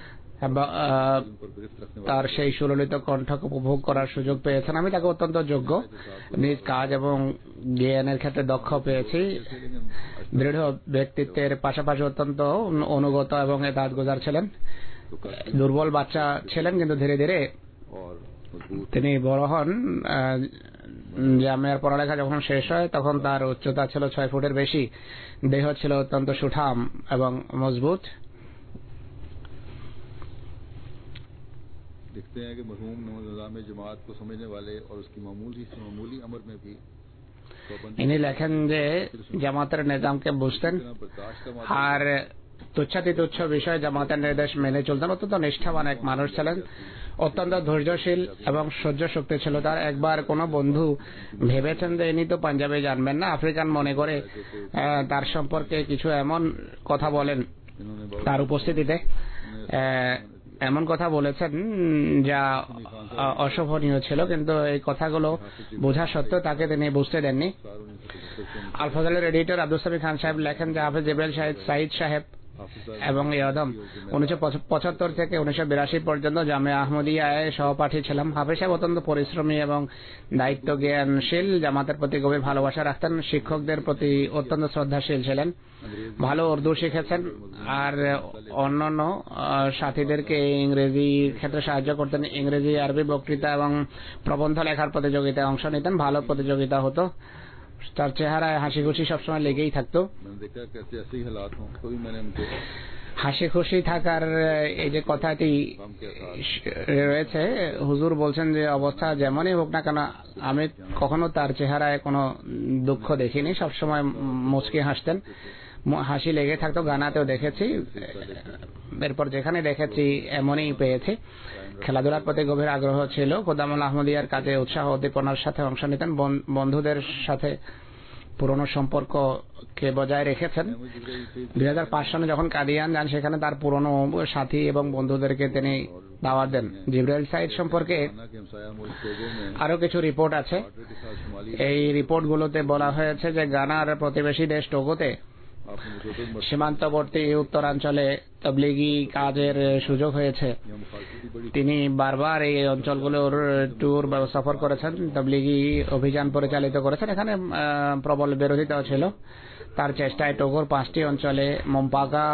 তার সেই সুললিত কণ্ঠকে উপভোগ করার সুযোগ পেয়েছেন। আমি তাকে অত্যন্ত যোগ্য, নিজ কাজ এবং জ্ঞানের ক্ষেত্রে দক্ষ পেয়েছি। দৃঢ় ব্যক্তিত্বের পাশাপাশি অত্যন্ত অনুগত এবং এতাআতগুজার ছিলেন। দুর্বল বাচ্চা ছিলেন, কিন্তু ধীরে ধীরে তিনি বড় হন। জামিয়ার পড়ালেখা যখন শেষ হয় তখন তার উচ্চতা ছিল 6 ফুটের বেশি, দেহ ছিল অত্যন্ত সুঠাম এবং মজবুত। देखते हैं कि मरहूम निज़ाम जमात को समझने वाले और उसकी मामूली अमर में भी इन्हीं লেখেন যে জামাতের নিজামকে বুঝতেন আর তুচ্ছাতিতুচ্ছ বিষয় জামাতের নির্দেশ মেনে চলতেন। অত্যন্ত নিষ্ঠাবান এক মানুষ ছিলেন, অত্যন্ত ধৈর্যশীল এবং সহ্য শক্তি ছিল তার। একবার কোনো বন্ধু ভেবেছেন যে ইনি তো পাঞ্জাবে জানবেন না, আফ্রিকান মনে করে তার সম্পর্কে কিছু এমন কথা বলেন তার উপস্থিতিতে, এমন কথা বলেছেন যা অশোভনীয় ছিল, কিন্তু এই কথাগুলো বোঝা সত্ত্বেও তাকে তিনি বুঝতে দেননি। আল ফজলের এডিটর আব্দুল সামি খান সাহেব লেখেন যে হাফেজ জিবরাইল সাইদ সাহেব এবং ইয়দম 1975 থেকে 1982 পর্যন্ত জামিয়া আহমদিয়ায় সহপাঠী ছিলাম। হাফেজ সাহেব অত্যন্ত পরিশ্রমী এবং দায়িত্ব জ্ঞানশীল, জামাতের প্রতি গভীর ভালোবাসা রাখতেন, শিক্ষকদের প্রতি অত্যন্ত শ্রদ্ধাশীল ছিলেন, ভালো উর্দু শিখেছেন আর অন্যান্য সাথীদেরকে ইংরেজি ক্ষেত্রে সাহায্য করতেন। ইংরেজি আরবি বক্তৃতা এবং প্রবন্ধ লেখার প্রতিযোগিতায় অংশ নিতেন, ভালো প্রতিযোগিতা হতো। তার চেহারায় হাসি খুশি সবসময় লেগেই থাকতো। হাসি খুশি থাকার এই যে কথাটি রয়েছে, হুজুর বলছেন যে অবস্থা যেমনই হোক না কেন আমি কখনো তার চেহারায় কোনো দুঃখ দেখিনি, সবসময় মুচকি হাসতেন, হাসি লেগে থাকতো। গানাতেও দেখেছি, এরপর যেখানে দেখেছি এমনই পেয়েছি। খেলাধুলার প্রতি গভীর আগ্রহ ছিল, খোদামুল আহমদিয়ার কাজে উৎসাহ উদ্দীপনার সাথে অংশ নিতেন, বন্ধুদের সাথে পুরনো সম্পর্ককে বজায় রেখেছেন। 2005 সালে যখন কাদিয়ান যান সেখানে তার পুরনো সাথী এবং বন্ধুদেরকে তিনি দাওয়াত দেন। জিবরাইল সাইদ সম্পর্কে আরো কিছু রিপোর্ট আছে। এই রিপোর্টগুলোতে বলা হয়েছে যে গানার প্রতিবেশী দেশ টোগোতে সীমান্তবর্তী উত্তরাঞ্চলে তবলিগি কাজের সুযোগ হয়েছে। তিনি বারবার এই অঞ্চলগুলোর ট্যুর বা সফর করেছেন, তবলিগি অভিযান পরিচালিত করেছেন। এখানে প্রবল বিরোধিতা ছিল। তার চেষ্টায় টোগোর 5টি অঞ্চলে মোমপাগা,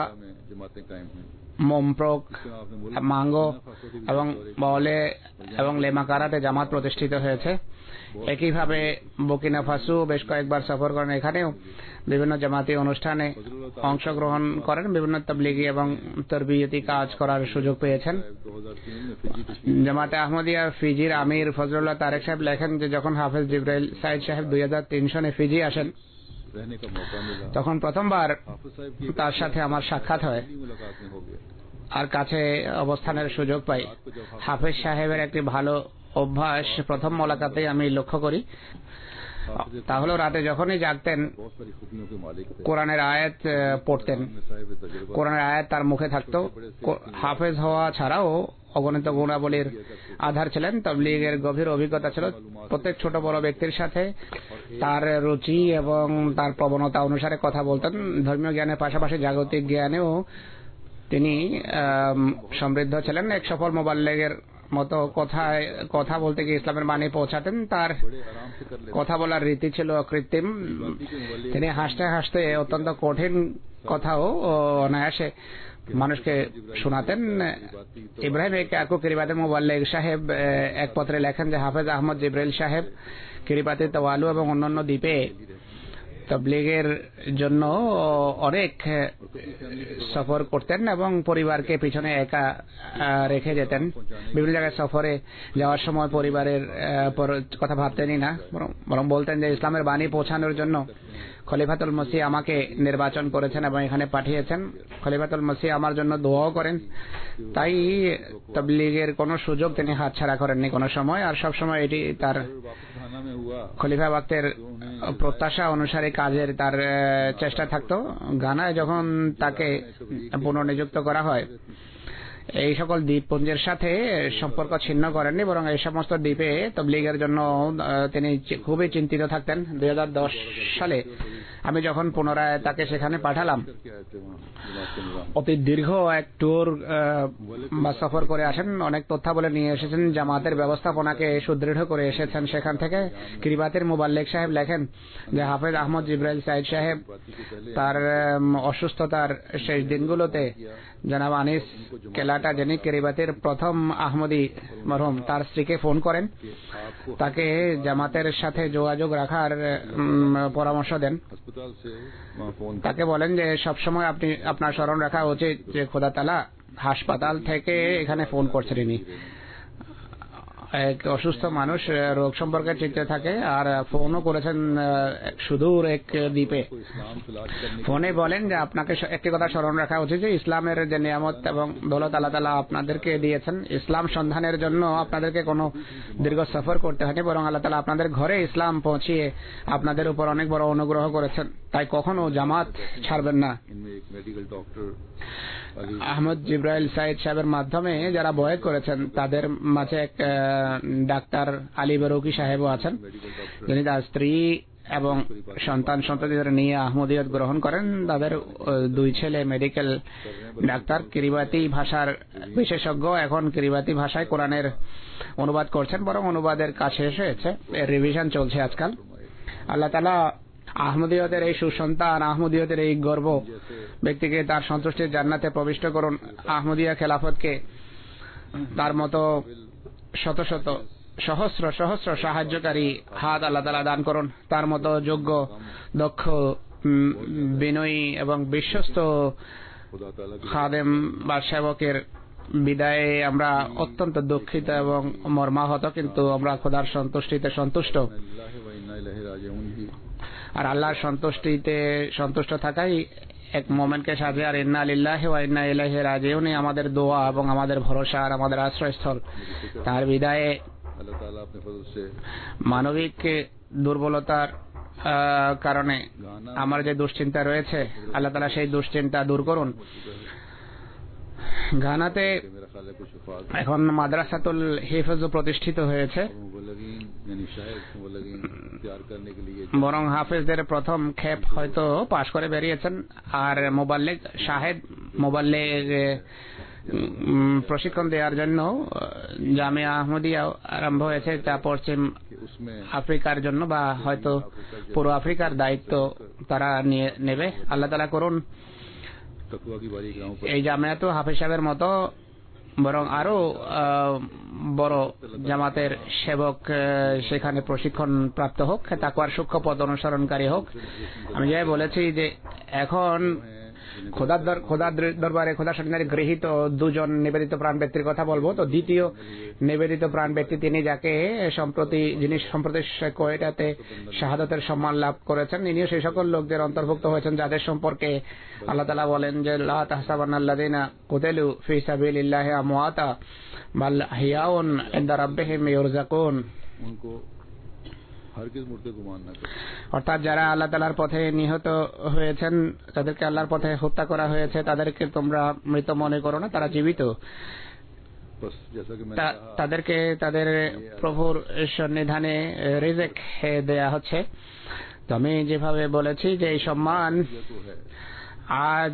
মোমপ্রোক, মাঙ্গো এবং বলে এবং লেমাকারাতে জামাত প্রতিষ্ঠিত হয়েছে। একইভাবে বুর্কিনা ফাসো বেশ কয়েকবার সফর করেন, এখানেও বিভিন্ন জামাতি অনুষ্ঠানে অংশগ্রহণ করেন, বিভিন্ন তাবলিগি এবং তরবিয়তি কাজ করার সুযোগ পেয়েছেন। জামাতে আহমদিয়া ফিজির আমির ফজলুল্লাহ তারেক সাহেব লেখেন যে যখন হাফেজ জিবরাইল সাইদ সাহেব 2003 সনে ফিজি আসেন তখন প্রথমবার তার সাথে আমার সাক্ষাৎ হয় আর কাছে অবস্থানের সুযোগ পাই। হাফেজ সাহেবের একটি ভালো অভ্যাস প্রথম মোলাকাতে আমি লক্ষ্য করি, তা হলো রাতে যখনই জাগতেন কোরআনের আয়াত পড়তেন, কোরআনের আয়াত তার মুখে থাকতো। হাফেজ হওয়া ছাড়াও অগণিত গুণাবলীর আধার ছিলেন, তাবলীগের গভীর অভিজ্ঞতা ছিল। প্রত্যেক ছোট বড় ব্যক্তির সাথে তার রুচি এবং তার প্রবণতা অনুসারে কথা বলতেন। ধর্মীয় জ্ঞানের পাশাপাশি জাগতিক জ্ঞানেও তিনি সমৃদ্ধ ছিলেন। এক সফল মোবাল্লেগের মতো কথা বলতে গিয়ে ইসলামের বাণী পৌঁছাতেন। তার কথা বলার রীতি ছিল অকৃত্রিম। তিনি হাসতে হাসতে অত্যন্ত কঠিন কথাও অনায়াসে মানুষকে শোনাতেন। ইব্রাহিম কাকু কিরিবাতের মোবাল্লেগ সাহেব এক পত্রে লেখেন যে হাফেজ আহমদ জিবরাইল সাহেব কিরিবাতি, তাওয়ালু এবং অন্যান্য দ্বীপে তবলিগের জন্য অনেক সফর করতেন এবং পরিবারকে পিছনে একা রেখে যেতেন। বিভিন্ন জায়গায় সফরে যাওয়ার সময় পরিবারের কথা ভাবতেনই না, বরং বলতেন যে ইসলামের বাণী পৌঁছানোর জন্য খলিফাতুল মসিহ আমাকে নির্বাচন করেছেন এবং এখানে পাঠিয়েছেন। খলিফাতুল মসিহ আমার জন্য দোয়াও করেন, তাই তাবলীগের কোনো সুযোগ তিনি হাতছাড়া করেননি কোনো সময়, আর সব সময় এটি তার খলিফা ওয়াক্তের প্রত্যাশা অনুসারে কাজের তার চেষ্টা থাকতো। গানায় যখন তাকে পুনর্নিযুক্ত করা হয়, এই সকল দ্বীপপুঞ্জের সাথে সম্পর্ক ছিন্ন করেননি, বরং এই সমস্ত দ্বীপে তাবলীগের জন্য তিনি খুবই চিন্তিত থাকতেন। 2010 সালে আমি যখন পুনরায় তাকে সেখানে পাঠালাম, অতি দীর্ঘ এক ট্যুর বা সফর করে আসেন, অনেক তথ্যাবলী নিয়ে এসেছেন, জামাতের ব্যবস্থাপনাকে সুদৃঢ় করে এসেছেন। সেখান থেকে কিরিবাতের মুবাল্লিক সাহেব লেখেন যে হাফেজ আহমদ জিব্রাইল সাইদ সাহেব তার অসুস্থতার শেষ দিনগুলোতে জনাব আনিস কেলাটা, যিনি কিরিবাতের প্রথম আহমদী মরহুম, তার স্ত্রীকে ফোন করেন, তাকে জামাতের সাথে যোগাযোগ রাখার পরামর্শ দেন। তাকে বলেন যে সবসময় আপনি আপনার স্মরণ রাখা উচিত যে খোদা তাআলা হাসপাতাল থেকে এখানে ফোন করছেন। ইনি এক অসুস্থ মানুষ রোগ সম্পর্কে চিন্তা থাকে, আর ফোনও করেছেন সুদূর এক দ্বীপে। ফোনে বলেন যে আপনাকে একটি কথা স্মরণ রাখা উচিত যে ইসলামের যে নিয়ামত এবং দৌলত আল্লাহ তাআলা আপনাদেরকে দিয়েছেন, ইসলাম সন্ধানের জন্য আপনাদেরকে কোনো দীর্ঘ সফর করতে হয়নি, বরং আল্লাহ তাআলা আপনাদের ঘরে ইসলাম পৌঁছিয়ে আপনাদের উপর অনেক বড় অনুগ্রহ করেছেন, তাই কখনো জামাত ছাড়বেন না। আহমদ জিব্রাইল সাইদ সাহেবের মাধ্যমে যারা বয়াত করেছেন তাদের মাঝে এক ডাক্তার আলী বেরুকি সাহেবও আছেন, যিনি তার স্ত্রী এবং সন্তানদের নিয়ে আহমদিয়ত গ্রহণ করেন। তাদের দুই ছেলে মেডিকেল ডাক্তার, কিরিবাতি ভাষার বিশেষজ্ঞ, এখন কিরিবাতি ভাষায় কোরআনের অনুবাদ করছেন, বরং অনুবাদের কাজ শেষ হয়েছে, রিভিশন চলছে আজকাল। আল্লাহ তাআলা আহমদিয়তের এই সুসন্তান, আহমদিয়তের এই গর্ব ব্যক্তিকে তার সন্তুষ্টির জান্নাতে প্রবিষ্ট করুন। আহমদিয়া খেলাফতকে তার মতো শত শত সহস্র সহস্র সাহায্যকারী হাত আল্লাহ তাআলা দান করুন। তার মতো যোগ্য, দক্ষ, বিনয়ী এবং বিশ্বস্ত খাদেম বা সেবকের বিদায়ে আমরা অত্যন্ত দুঃখিত এবং মর্মাহত, কিন্তু আমরা খোদার সন্তুষ্টিতে সন্তুষ্ট, আর আল্লাহর সন্তুষ্টিতে সন্তুষ্ট থাকাই এক মোমেনকে সাজে। আর ইন্না লিল্লাহি ওয়া ইন্না ইলাইহি রাজিউন আমাদের দোয়া এবং আমাদের ভরসা আর আমাদের আশ্রয়স্থল। তার বিদায়ে মানবিক দুর্বলতার কারণে আমার যে দুশ্চিন্তা রয়েছে, আল্লাহ তাআলা সেই দুশ্চিন্তা দূর করুন। ঘানাতে এখন মাদ্রাসাতুল হিফজ প্রতিষ্ঠিত হয়েছে, বরং হাফেজদের প্রথম খেপ হয়তো পাশ করে বেরিয়েছেন, আর মোবাল্লিগ শাহেদ মোবাল্লিগ প্রশিক্ষণ দেওয়ার জন্য জামিয়া আহমদিয়া আরম্ভ হয়েছে, তা পশ্চিম আফ্রিকার জন্য বা হয়তো পুরো আফ্রিকার দায়িত্ব তারা নিয়ে নেবে। আল্লাহ তাআলা করুন এই জামিয়াত হাফেজ সাহেবের মতো বরং আরো বড় জামাতের সেবক সেখানে প্রশিক্ষণ প্রাপ্ত হোক, তাকওয়ার সূক্ষ্ম পথ অনুসরণকারী হোক। আমি যাই বলেছি যে এখন খোদার দরবারে খোদার সন্ধানে গৃহীত দুজন নিবেদিত প্রাণ ব্যক্তির কথা বলবো। তো দ্বিতীয় নিবেদিত প্রাণ ব্যক্তি তিনি, যিনি সম্প্রতি কোয়েটাতে শাহাদাতের সম্মান লাভ করেছেন। ইনিও সেই সকল লোকদের অন্তর্ভুক্ত হয়েছেন যাদের সম্পর্কে আল্লাহ তাআলা বলেন যে লা তাহসাবান্নাল্লাযিনা কুতিলু ফি সাবিলিল্লাহি আমওয়াতা বাল আহইয়াউন ইনদা রাব্বিহিম ইরযাকুন। অর্থাৎ যারা আল্লাহ তাআলার পথে নিহত হয়েছেন, তাদেরকে আল্লাহর পথে হত্যা করা হয়েছে, তাদেরকে তোমরা মৃত মনে করো না, তারা জীবিত। তাদেরকে তাদের প্রভুর সন্নিধানে রিজিক দেয়া হচ্ছে। তো আমি যেভাবে বলেছি যে এই সম্মান আজ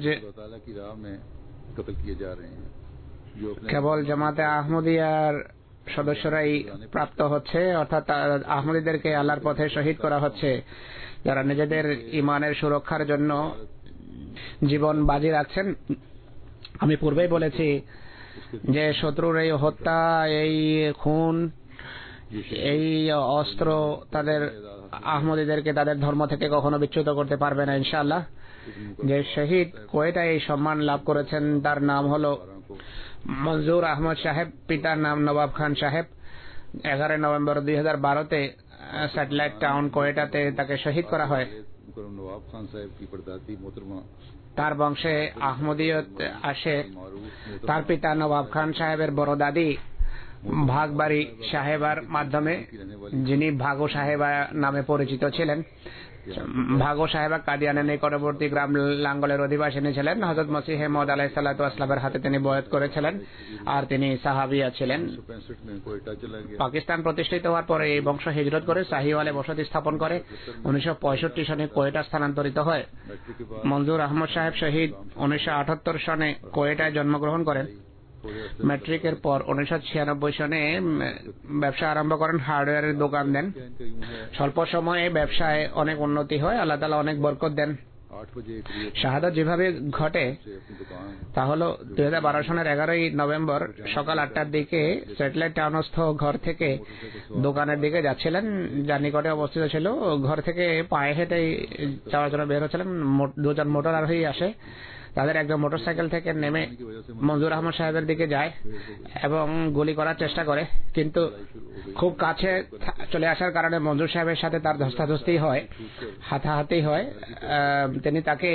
কেবল জামাতে আহমদিয়ার সদস্যরাই প্রাপ্ত হচ্ছে, অর্থাৎ আহমদীদেরকে আল্লাহর পথে শহীদ করা হচ্ছে, যারা নিজেদের ইমানের সুরক্ষার জন্য জীবন বাজি রাখছেন। আমি পূর্বেই বলেছি যে শত্রুর এই হত্যা, এই খুন, এই অস্ত্র তাদের আহমদীদেরকে তাদের ধর্ম থেকে কখনো বিচ্যুত করতে পারবে না ইনশাআল্লাহ। যে শহীদ কোয়েটায় এই সম্মান লাভ করেছেন তার নাম হলো মঞ্জুর আহমদ সাহেব, পিতার নাম নবাব খান সাহেব। 11 নভেম্বর 2012-তে স্যাটেলাইট টাউন কোয়েটাতে তাকে শহীদ করা হয়। मुकर्रम नवाब खान साहब की परदादी मोहतरमा তার বংশে আহমদিয়ত আসে। তার পিতা নবাব খান সাহেবের বড় দাদি ভাগবাড়ি সাহেবার মাধ্যমে, যিনি ভাগো সাহেবা নামে পরিচিত ছিলেন। ভাগো সাহেবা কাদিয়ানের নিকটবর্তী গ্রাম লাঙ্গলের অধিবাসিনী ছিলেন। হযরত মসিহ মওউদ আলাইহিস সালাতু ওয়াস সালামের হাতে তিনি বয়াত করেছিলেন আর তিনি সাহাবিয়া ছিলেন। পাকিস্তান প্রতিষ্ঠিত হওয়ার পরে এই বংশ হিজরত করে সাহিওয়ালে বসতি স্থাপন করে 1965 সনে কোয়েটা স্থানান্তরিত হয়। মঞ্জুর আহমদ সাহেব শহীদ 1978 সনে কোয়েটায় জন্মগ্রহণ করেন। ম্যাট্রিকের পর 1996 সনে ব্যবসা আরম্ভ করেন, হার্ডওয়্যারের দোকান দেন। স্বল্প সময়ে ব্যবসায় অনেক উন্নতি হয়, আল্লাহ তাআলা অনেক বরকত দেন। শাহাদাত যেভাবে ঘটে তা হলো 2012 সনের 11 নভেম্বর সকাল 8টার দিকে স্যাটেলাইট টাউনস্থ ঘর থেকে দোকানের দিকে যাচ্ছিলেন, যার নিকটে অবস্থিত ছিল। ঘর থেকে পায়ে হেঁটেই যাওয়ার জন্য বের হচ্ছিলেন। দুজন মোটর আরোহী আসে, তাদের একজন মোটরসাইকেল থেকে নেমে মঞ্জুর আহমদ সাহেবের দিকে যায় এবং গুলি করার চেষ্টা করে, কিন্তু খুব কাছে চলে আসার কারণে মঞ্জুর সাহেবের সাথে তার ধস্তাধস্তি হয়, হাতাহাতি হয়। তিনি তাকে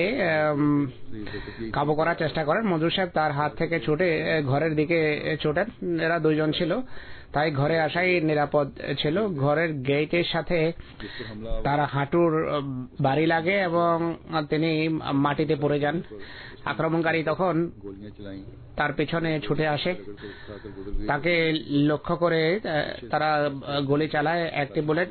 কাবু করার চেষ্টা করেন। মঞ্জুর সাহেব তার হাত থেকে ছুটে ঘরের দিকে ছোটেন। এরা দুইজন ছিল, তাই ঘরে আসাই নিরাপদ ছিল। ঘরের গেটের সাথে তার হাঁটুর বাড়ি লাগে এবং তিনি মাটিতে পড়ে যান। আক্রমণকারী তখন তার পিছনে ছুটে আসে, তাকে লক্ষ্য করে তারা গুলি চালায়। একটি বুলেট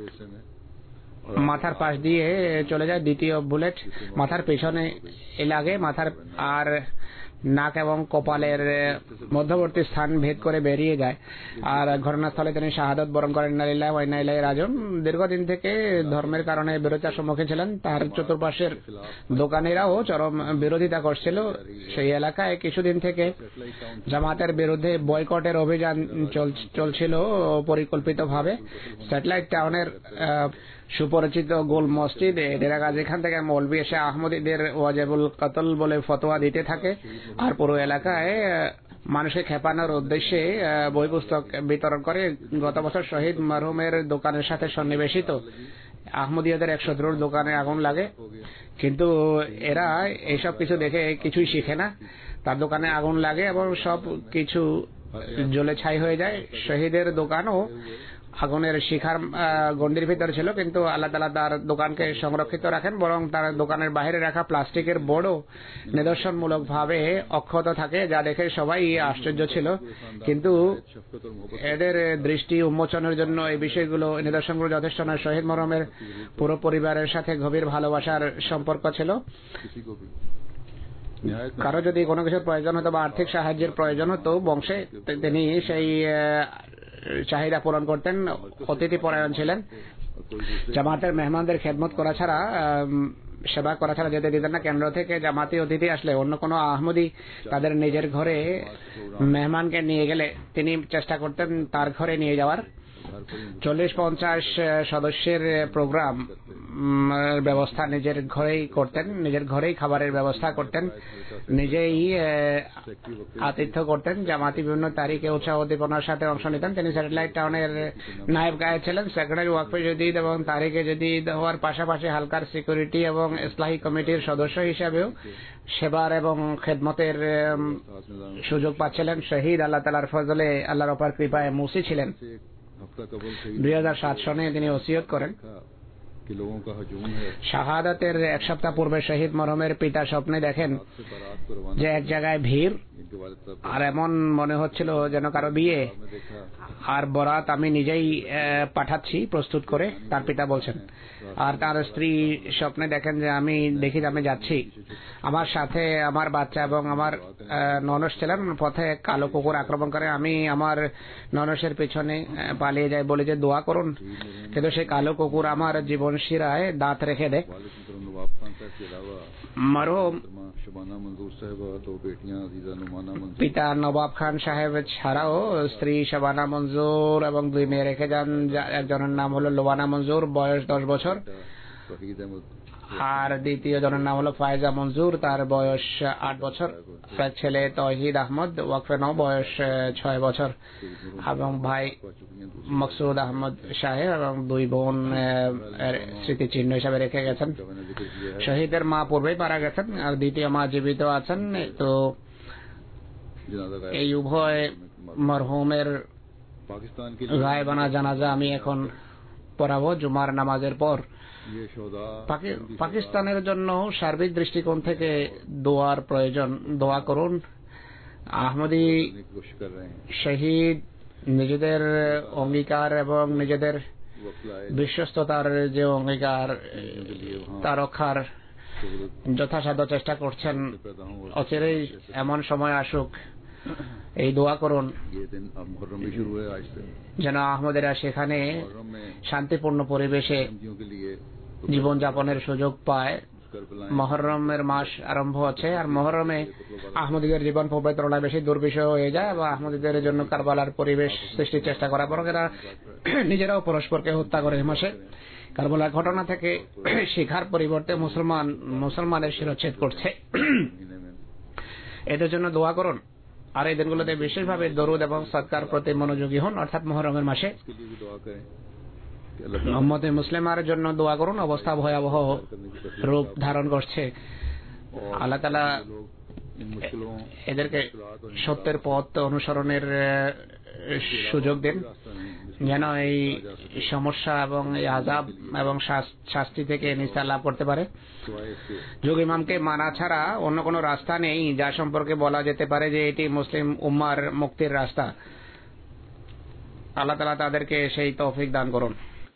মাথার পাশ দিয়ে চলে যায়, দ্বিতীয় বুলেট মাথার পেছনে লাগে, মাথার আর নাক এবং কপালের মধ্যবর্তী স্থান ভেদ করে বেরিয়ে যায়। আর ঘটনাস্থলে তিনি শাহাদাত বরণ করেন। ইন্না লিল্লাহি ওয়া ইন্না ইলাইহি রাজিউন। দীর্ঘদিন থেকে ধর্মের কারণে বিরোধিতার সম্মুখীন ছিলেন। তার চতুর্পাশের দোকানিরাও চরম বিরোধিতা করছিল। সেই এলাকায় কিছুদিন থেকে জামাতের বিরুদ্ধে বয়কটের অভিযান চলছিল পরিকল্পিতভাবে। স্যাটেলাইট টাউনের সুপরিচিত গোল মসজিদে ডেরাগা, যেখান থেকে মৌলভী এসে আহমদীদের ওয়াজিবুল কতল বলে ফতোয়া দিতে থাকে, আর পুরো এলাকায় মানুষকে খেপানোর উদ্দেশ্যে বই পুস্তক বিতরণ করে। গত বছর শহীদ মরহুমের দোকানের সাথে সন্নিবেশিত আহমদীয়দের এক শত্রুর দোকানে আগুন লাগে, কিন্তু এরা এইসব কিছু দেখে কিছুই শিখে না। তার দোকানে আগুন লাগে এবং সব কিছু জ্বলে ছাই হয়ে যায়। শহীদের দোকানও আগুনের শিখার গণ্ডির ভিতর ছিল, কিন্তু আল্লাহ তাআলা তার দোকানকে সংরক্ষিত রাখেন, বরং তার দোকানের বাইরে রাখা প্লাস্টিকের বোর্ডও নিদর্শনমূলক ভাবে অক্ষত থাকে, যা দেখে সবাই আশ্চর্য ছিল। কিন্তু এদের দৃষ্টি উন্মোচনের জন্য এই বিষয়গুলো, নিদর্শনগুলো যথেষ্ট নয়। শহীদ মরহুমের পুরো পরিবারের সাথে গভীর ভালোবাসার সম্পর্ক ছিল। কারো যদি কোনো কিছুর প্রয়োজন হতো বা আর্থিক সাহায্যের প্রয়োজন হতো বংশে, তিনি সেই চাহিদা পূরণ করতেন। অতিথি পরায়ণ ছিলেন। জামাতের মেহমানদের খেদমত করা ছাড়া, সেবা করা ছাড়া যেতে দিতেন না। কেন্দ্র থেকে জামাতি অতিথি আসলে অন্য কোনো আহমদী তাদের নিজের ঘরে মেহমানকে নিয়ে গেলে তিনি চেষ্টা করতেন তার ঘরে নিয়ে যাওয়ার। 40-50 সদস্যের প্রোগ্রাম ব্যবস্থা নিজের ঘরেই করতেন, নিজের ঘরেই খাবারের ব্যবস্থা করতেন, নিজেই আতিথ্য করতেন। জামাতি বিভিন্ন তারিখে উৎসাহ উদ্দীপনার সাথে অংশ নিতেন। তিনি স্যাটেলাইট টাউনের নায়েব গায়ে ছিলেন। সেক্রেটারি ওয়াকফে জদিদ এবং তারিখে জদিদ হওয়ার পাশাপাশি হালকার সিকিউরিটি এবং ইসলাহি কমিটির সদস্য হিসাবেও সেবার এবং খেদমতের সুযোগ পাচ্ছিলেন। শহীদ আল্লাহ তাআলার ফজলে, আল্লাহর অপার কৃপায় মুসি ছিলেন। 2007 সনে তিনি ওসিয়ত করেন। শাহাদাতের এক সপ্তাহ পূর্বে শহীদ মরহুমের পিতা স্বপ্নে দেখেন যে এক জায়গায় ভিড়, আর এমন মনে হচ্ছিল যেন কারো বিয়ে, আর বরাত আমি নিজেই পাঠাচ্ছি প্রস্তুত করে, তার পিতা বলছেন। আর তার স্ত্রী স্বপ্নে দেখেন যে আমি যাচ্ছি, আমার সাথে আমার বাচ্চা এবং আমার ননস ছিলেন। পথে কালো কুকুর আক্রমণ করে, আমি আমার ননসের পিছনে পালিয়ে যাই, বলে যে দোয়া করুন, কিন্তু সেই কালো কুকুর আমার জীবন শিরায় দাঁত রেখে দেয়। মরহুম পিতা নবাব খান সাহেব ছাড়াও স্ত্রী শাবানা মঞ্জুর এবং 2 মেয়ে রেখে যান। একজনের নাম হলো লোবানা মঞ্জুর, বয়স 10 বছর, আর দ্বিতীয় জনের নাম হলো ফায়েজা মঞ্জুর, তার বয়স 8 বছর। তার ছেলে তৌহিদ আহমদ ওয়াকফে নও, বয়স 6 বছর, এবং ভাই মকসুদ আহমদ সাহেব, এবং 2 বোন স্মৃতিচিহ্ন হিসাবে রেখে গেছেন। শহীদের মা পূর্বেই মারা গেছেন, আর দ্বিতীয় মা জীবিত আছেন। তো এই উভয় মরহুমের গায়েবানা জানাজা আমি এখন পড়াবো জুমার নামাজের পর। পাকিস্তানের জন্য সার্বিক দৃষ্টিকোণ থেকে দোয়ার প্রয়োজন। দোয়া করুন। আহমদী শহীদ নিজেদের অঙ্গীকার এবং নিজেদের বিশ্বস্ততার যে অঙ্গীকার তা রক্ষার যথাসাধ্য চেষ্টা করছেন। অচিরেই এমন সময় আসুক, এই দোয়া করুন যেন আহমদেরা সেখানে শান্তিপূর্ণ পরিবেশে জীবনযাপনের সুযোগ পায়। মহরমের মাস আরম্ভ হচ্ছে, আর মহরমে আহমদীদের জীবন পবিত্রতায় বেশি দুর্বিষহ হয়ে যায়, এবং আহমদীদের জন্য কারবালার পরিবেশ সৃষ্টির চেষ্টা করা, বরং এরা নিজেরাও পরস্পরকে হত্যা করে এই মাসে। কারবালার ঘটনা থেকে শিখার পরিবর্তে মুসলমানের শিরচ্ছেদ করছে। এদের জন্য দোয়া করুন। আর এই দিনগুলোতে বিশেষভাবে দরুদ এবং সদকার প্রতি মনোযোগী হন, অর্থাৎ মুহররমের মাসে। উম্মতে মুসলিমার জন্য দোয়া করুন। অবস্থা ভয়াবহ রূপ ধারণ করছে। আল্লাহ তাআলা এদেরকে সত্যের পথ অনুসরণের সুযোগ দিন, যেন এই সমস্যা এবং এই আযাব এবং শাস্তি থেকে নিস্তার লাভ করতে পারে। যুগ ইমামকে মানা ছাড়া অন্য কোনো রাস্তা নেই যা সম্পর্কে বলা যেতে পারে যে এটি মুসলিম উম্মার মুক্তির রাস্তা। আল্লাহ তাআলা তাদেরকে সেই তৌফিক দান করুন।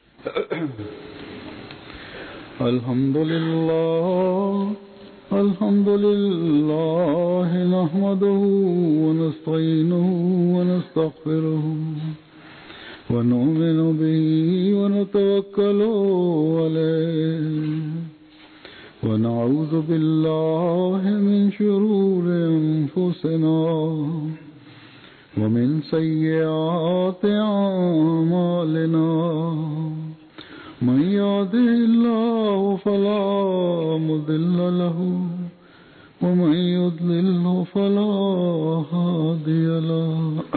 আলহামদুলিল্লাহ নাহমাদুহু ওয়া নাস্তাঈনুহু ওয়া নাস্তাগফিরুহু ওয়া নু'মিনু বিহি ওয়া নাতাওয়াক্কালু আলাইহি ওয়া নাউযু বিল্লাহি মিন শুরুরি আনফুসিনা ওয়া মিন সাইয়্যাতি আ'মালিনা। من يهده الله فلا مضل له ومن يضلل فلا هادي له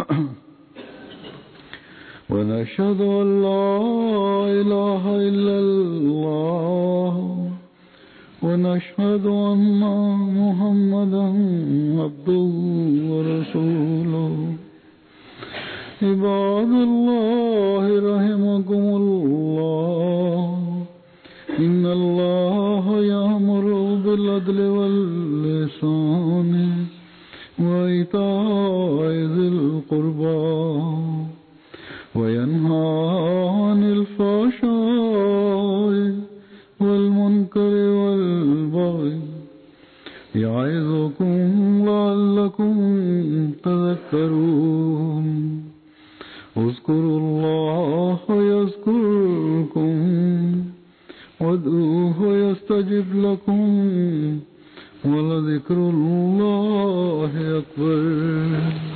ونشهد أن لا إله إلا الله ونشهد أن محمدا عبده ورسوله. عباد الله رحمكم الله إن الله يأمر بالعدل والإحسان وإيتاء ذي القربى وينهى عن الفحشاء والمنكر والبغي يعظكم لعلكم تذكرون. اذكروا الله يذكركم وادعوه يستجب لكم ولذكر الله أكبر.